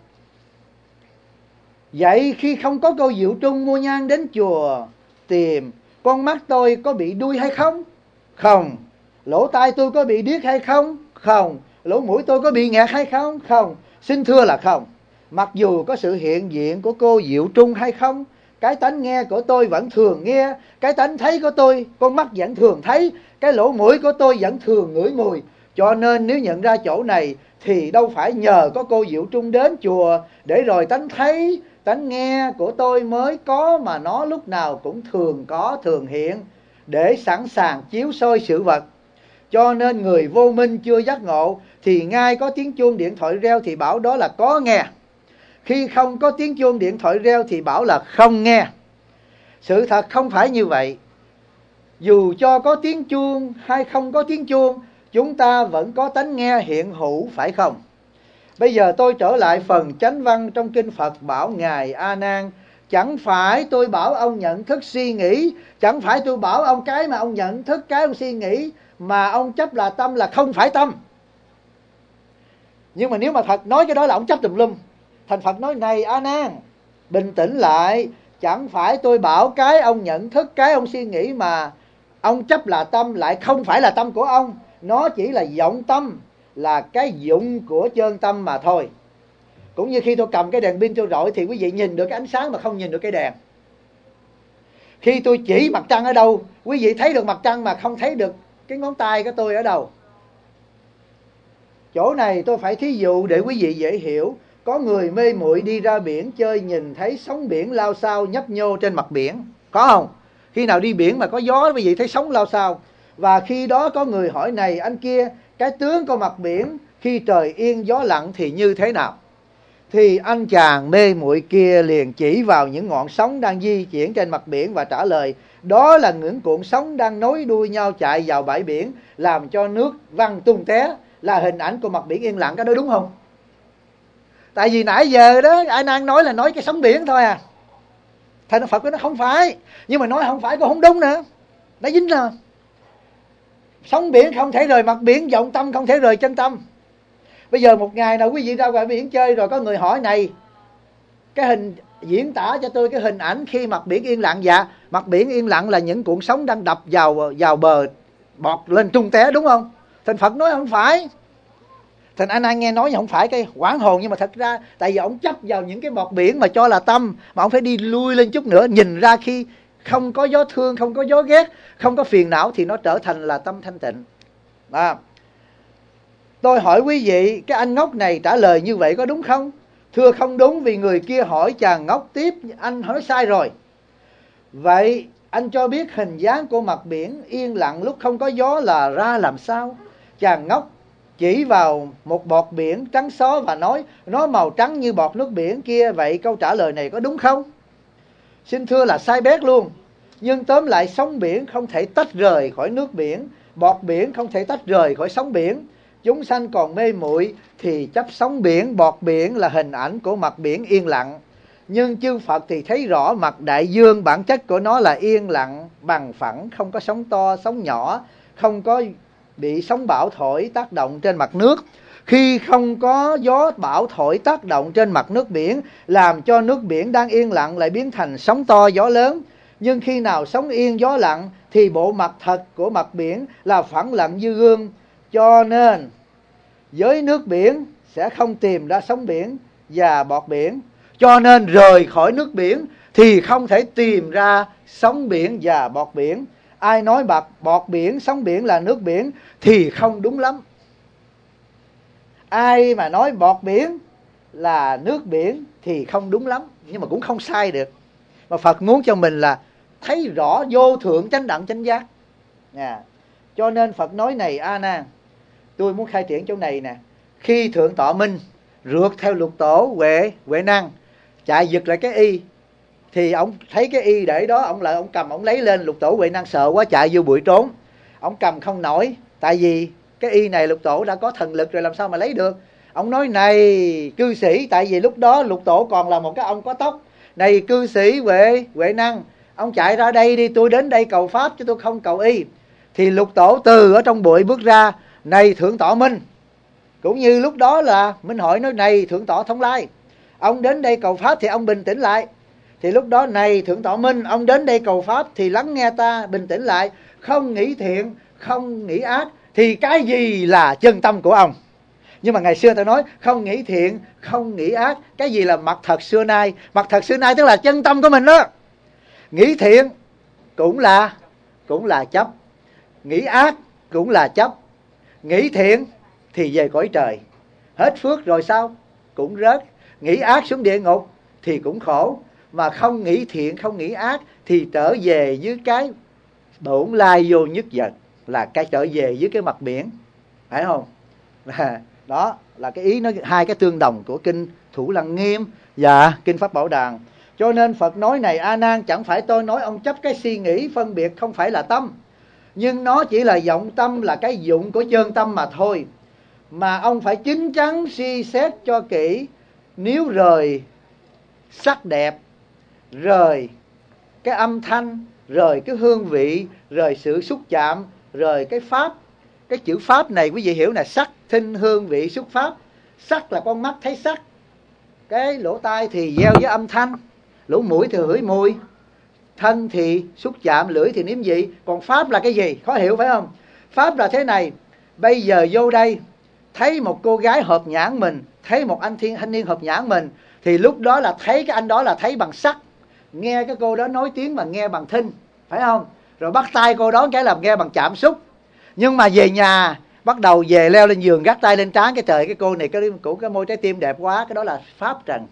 vậy khi không có cô Diệu Trung mua nhang đến chùa tìm, con mắt tôi có bị đuôi hay không? Không. Lỗ tai tôi có bị điếc hay không? Không. Lỗ mũi tôi có bị nghẹt hay không? Không. Xin thưa là không. Mặc dù có sự hiện diện của cô Diệu Trung hay không, cái tánh nghe của tôi vẫn thường nghe, cái tánh thấy của tôi, con mắt vẫn thường thấy, cái lỗ mũi của tôi vẫn thường ngửi mùi. Cho nên nếu nhận ra chỗ này thì đâu phải nhờ có cô Diệu Trung đến chùa để rồi tánh thấy, tánh nghe của tôi mới có, mà nó lúc nào cũng thường có, thường hiện, để sẵn sàng chiếu soi sự vật. Cho nên người vô minh chưa giác ngộ thì ngay có tiếng chuông điện thoại reo thì bảo đó là có nghe. Khi không có tiếng chuông điện thoại reo thì bảo là không nghe. Sự thật không phải như vậy. Dù cho có tiếng chuông hay không có tiếng chuông, chúng ta vẫn có tánh nghe hiện hữu, phải không? Bây giờ tôi trở lại phần chánh văn trong kinh Phật bảo Ngài A Nan. Chẳng phải tôi bảo ông nhận thức suy nghĩ, chẳng phải tôi bảo ông cái mà ông nhận thức, cái ông suy nghĩ mà ông chấp là tâm là không phải tâm. Nhưng mà nếu mà Phật nói cái đó là ông chấp tùm lum. Thành Phật nói này A Nan, bình tĩnh lại. Chẳng phải tôi bảo cái ông nhận thức, cái ông suy nghĩ mà ông chấp là tâm lại không phải là tâm của ông. Nó chỉ là vọng tâm, là cái dụng của chân tâm mà thôi. Cũng như khi tôi cầm cái đèn pin tôi rọi thì quý vị nhìn được cái ánh sáng mà không nhìn được cái đèn. Khi tôi chỉ mặt trăng ở đâu, quý vị thấy được mặt trăng mà không thấy được cái ngón tay của tôi ở đâu. Chỗ này tôi phải thí dụ để quý vị dễ hiểu. Có người mê muội đi ra biển chơi, nhìn thấy sóng biển lao xao nhấp nhô trên mặt biển, có không? Khi nào đi biển mà có gió quý vị thấy sóng lao xao. Và khi đó có người hỏi này anh kia, cái tướng của mặt biển khi trời yên gió lặng thì như thế nào? Thì anh chàng mê muội kia liền chỉ vào những ngọn sóng đang di chuyển trên mặt biển và trả lời: đó là những cuộn sóng đang nối đuôi nhau chạy vào bãi biển, làm cho nước văng tung té, là hình ảnh của mặt biển yên lặng. Cái đó đúng không? Tại vì nãy giờ đó ai đang nói là nói cái sóng biển thôi à. Thầy Phật nó không phải, nhưng mà nói không phải cũng không đúng nữa. Nó dính rồi. Sóng biển không thể rời mặt biển, vọng tâm không thể rời chân tâm. Bây giờ một ngày nào quý vị ra ngoài biển chơi rồi có người hỏi này, cái hình diễn tả cho tôi cái hình ảnh khi mặt biển yên lặng. Dạ, mặt biển yên lặng là những cuộn sóng đang đập vào vào bờ, bọt lên tung té, đúng không? Thành Phật nói không phải. Thành anh ai nghe nói không phải cái hoảng hồn, nhưng mà thật ra tại vì ông chấp vào những cái bọt biển mà cho là tâm, mà ông phải đi lui lên chút nữa, nhìn ra khi không có gió thương, không có gió ghét, không có phiền não thì nó trở thành là tâm thanh tịnh. À, tôi hỏi quý vị, cái anh ngốc này trả lời như vậy có đúng không? Thưa không đúng, vì người kia hỏi chàng ngốc tiếp: anh hỏi sai rồi. Vậy anh cho biết hình dáng của mặt biển yên lặng lúc không có gió là ra làm sao? Chàng ngốc chỉ vào một bọt biển trắng xóa và nói nó màu trắng như bọt nước biển kia. Vậy câu trả lời này có đúng không? Xin thưa là sai bét luôn. Nhưng tóm lại, sóng biển không thể tách rời khỏi nước biển, bọt biển không thể tách rời khỏi sóng biển. Chúng sanh còn mê muội thì chấp sóng biển, bọt biển là hình ảnh của mặt biển yên lặng. Nhưng chư Phật thì thấy rõ mặt đại dương, bản chất của nó là yên lặng, bằng phẳng, không có sóng to, sóng nhỏ, không có bị sóng bão thổi tác động trên mặt nước. Khi không có gió bão thổi tác động trên mặt nước biển, làm cho nước biển đang yên lặng lại biến thành sóng to gió lớn. Nhưng khi nào sóng yên gió lặng thì bộ mặt thật của mặt biển là phẳng lặng như gương. Cho nên với nước biển sẽ không tìm ra sóng biển và bọt biển. Cho nên rời khỏi nước biển thì không thể tìm ra sóng biển và bọt biển. Ai nói bạc bọt biển, sóng biển là nước biển thì không đúng lắm. Ai mà nói bọt biển là nước biển thì không đúng lắm, nhưng mà cũng không sai được. Mà Phật muốn cho mình là thấy rõ vô thượng chánh đẳng chánh giác. À, cho nên Phật nói này A Nan, tôi muốn khai triển chỗ này nè. Khi Thượng Tọa Minh rượt theo Lục Tổ Huệ Huệ Năng chạy giật lại cái y, thì ông thấy cái y để đó, ông lại ông cầm ông lấy lên. Lục Tổ Huệ Năng sợ quá chạy vô bụi trốn. Ông cầm không nổi, tại vì cái y này Lục Tổ đã có thần lực rồi, làm sao mà lấy được. Ông nói này cư sĩ, tại vì lúc đó Lục Tổ còn là một cái ông có tóc. Này cư sĩ Huệ Huệ Năng, ông chạy ra đây đi, tôi đến đây cầu pháp chứ tôi không cầu y. Thì Lục Tổ từ ở trong bụi bước ra: này Thượng Tọa Minh. Cũng như lúc đó là Minh Hội nói: này Thượng Tọa Thông Lai, ông đến đây cầu pháp thì ông bình tĩnh lại. Thì lúc đó: này Thượng Tọa Minh, ông đến đây cầu pháp thì lắng nghe ta, bình tĩnh lại, không nghĩ thiện, không nghĩ ác, thì cái gì là chân tâm của ông? Nhưng mà ngày xưa ta nói không nghĩ thiện, không nghĩ ác, cái gì là mặt thật xưa nay? Mặt thật xưa nay tức là chân tâm của mình đó. Nghĩ thiện cũng là cũng là chấp, nghĩ ác cũng là chấp. Nghĩ thiện thì về cõi trời, hết phước rồi sao? Cũng rớt. Nghĩ ác xuống địa ngục thì cũng khổ. Mà không nghĩ thiện, không nghĩ ác thì trở về với cái bổn lai vô nhất vật, là cái trở về với cái mặt biển, phải không? Đó là cái ý nó, hai cái tương đồng của kinh Thủ Lăng Nghiêm và kinh Pháp Bảo Đàn. Cho nên Phật nói này A Nan, chẳng phải tôi nói ông chấp cái suy nghĩ phân biệt không phải là tâm, nhưng nó chỉ là vọng tâm, là cái dụng của chân tâm mà thôi. Mà ông phải chín chắn suy xét cho kỹ. Nếu rời sắc đẹp, rời cái âm thanh, rời cái hương vị, rời sự xúc chạm, rời cái pháp. Cái chữ pháp này quý vị hiểu là sắc, thinh, hương, vị, xúc, pháp. Sắc là con mắt thấy sắc, cái lỗ tai thì gieo với âm thanh, lỗ mũi thì hửi mùi, thân thì xúc chạm, lưỡi thì nếm vị. Còn pháp là cái gì? Khó hiểu phải không? Pháp là thế này. Bây giờ vô đây thấy một cô gái hợp nhãn mình, thấy một anh thiên thanh niên hợp nhãn mình, thì lúc đó là thấy cái anh đó là thấy bằng sắc, nghe cái cô đó nói tiếng mà nghe bằng thinh, phải không? Rồi bắt tay cô đó cái làm nghe bằng chạm xúc. Nhưng mà về nhà bắt đầu về leo lên giường gác tay lên trán, cái trời, cái cô này cái, cái, cái môi trái tim đẹp quá, cái đó là pháp trần.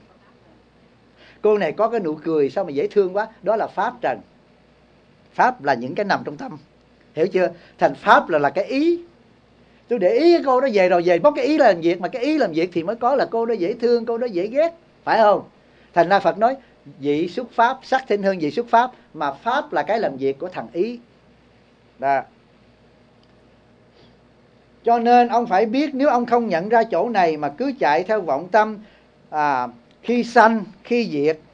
Cô này có cái nụ cười sao mà dễ thương quá, đó là pháp trần. Pháp là những cái nằm trong tâm, hiểu chưa? Thành pháp là là cái ý. Tôi để ý cái cô đó về rồi về bóc cái ý làm việc, mà cái ý làm việc thì mới có là cô đó dễ thương, cô đó dễ ghét, phải không? Thành ra Phật nói vị xuất pháp sắc thinh hơn vị xuất pháp, mà pháp là cái làm việc của thằng ý. Đó. Cho nên ông phải biết, nếu ông không nhận ra chỗ này mà cứ chạy theo vọng tâm, à, khi sanh khi diệt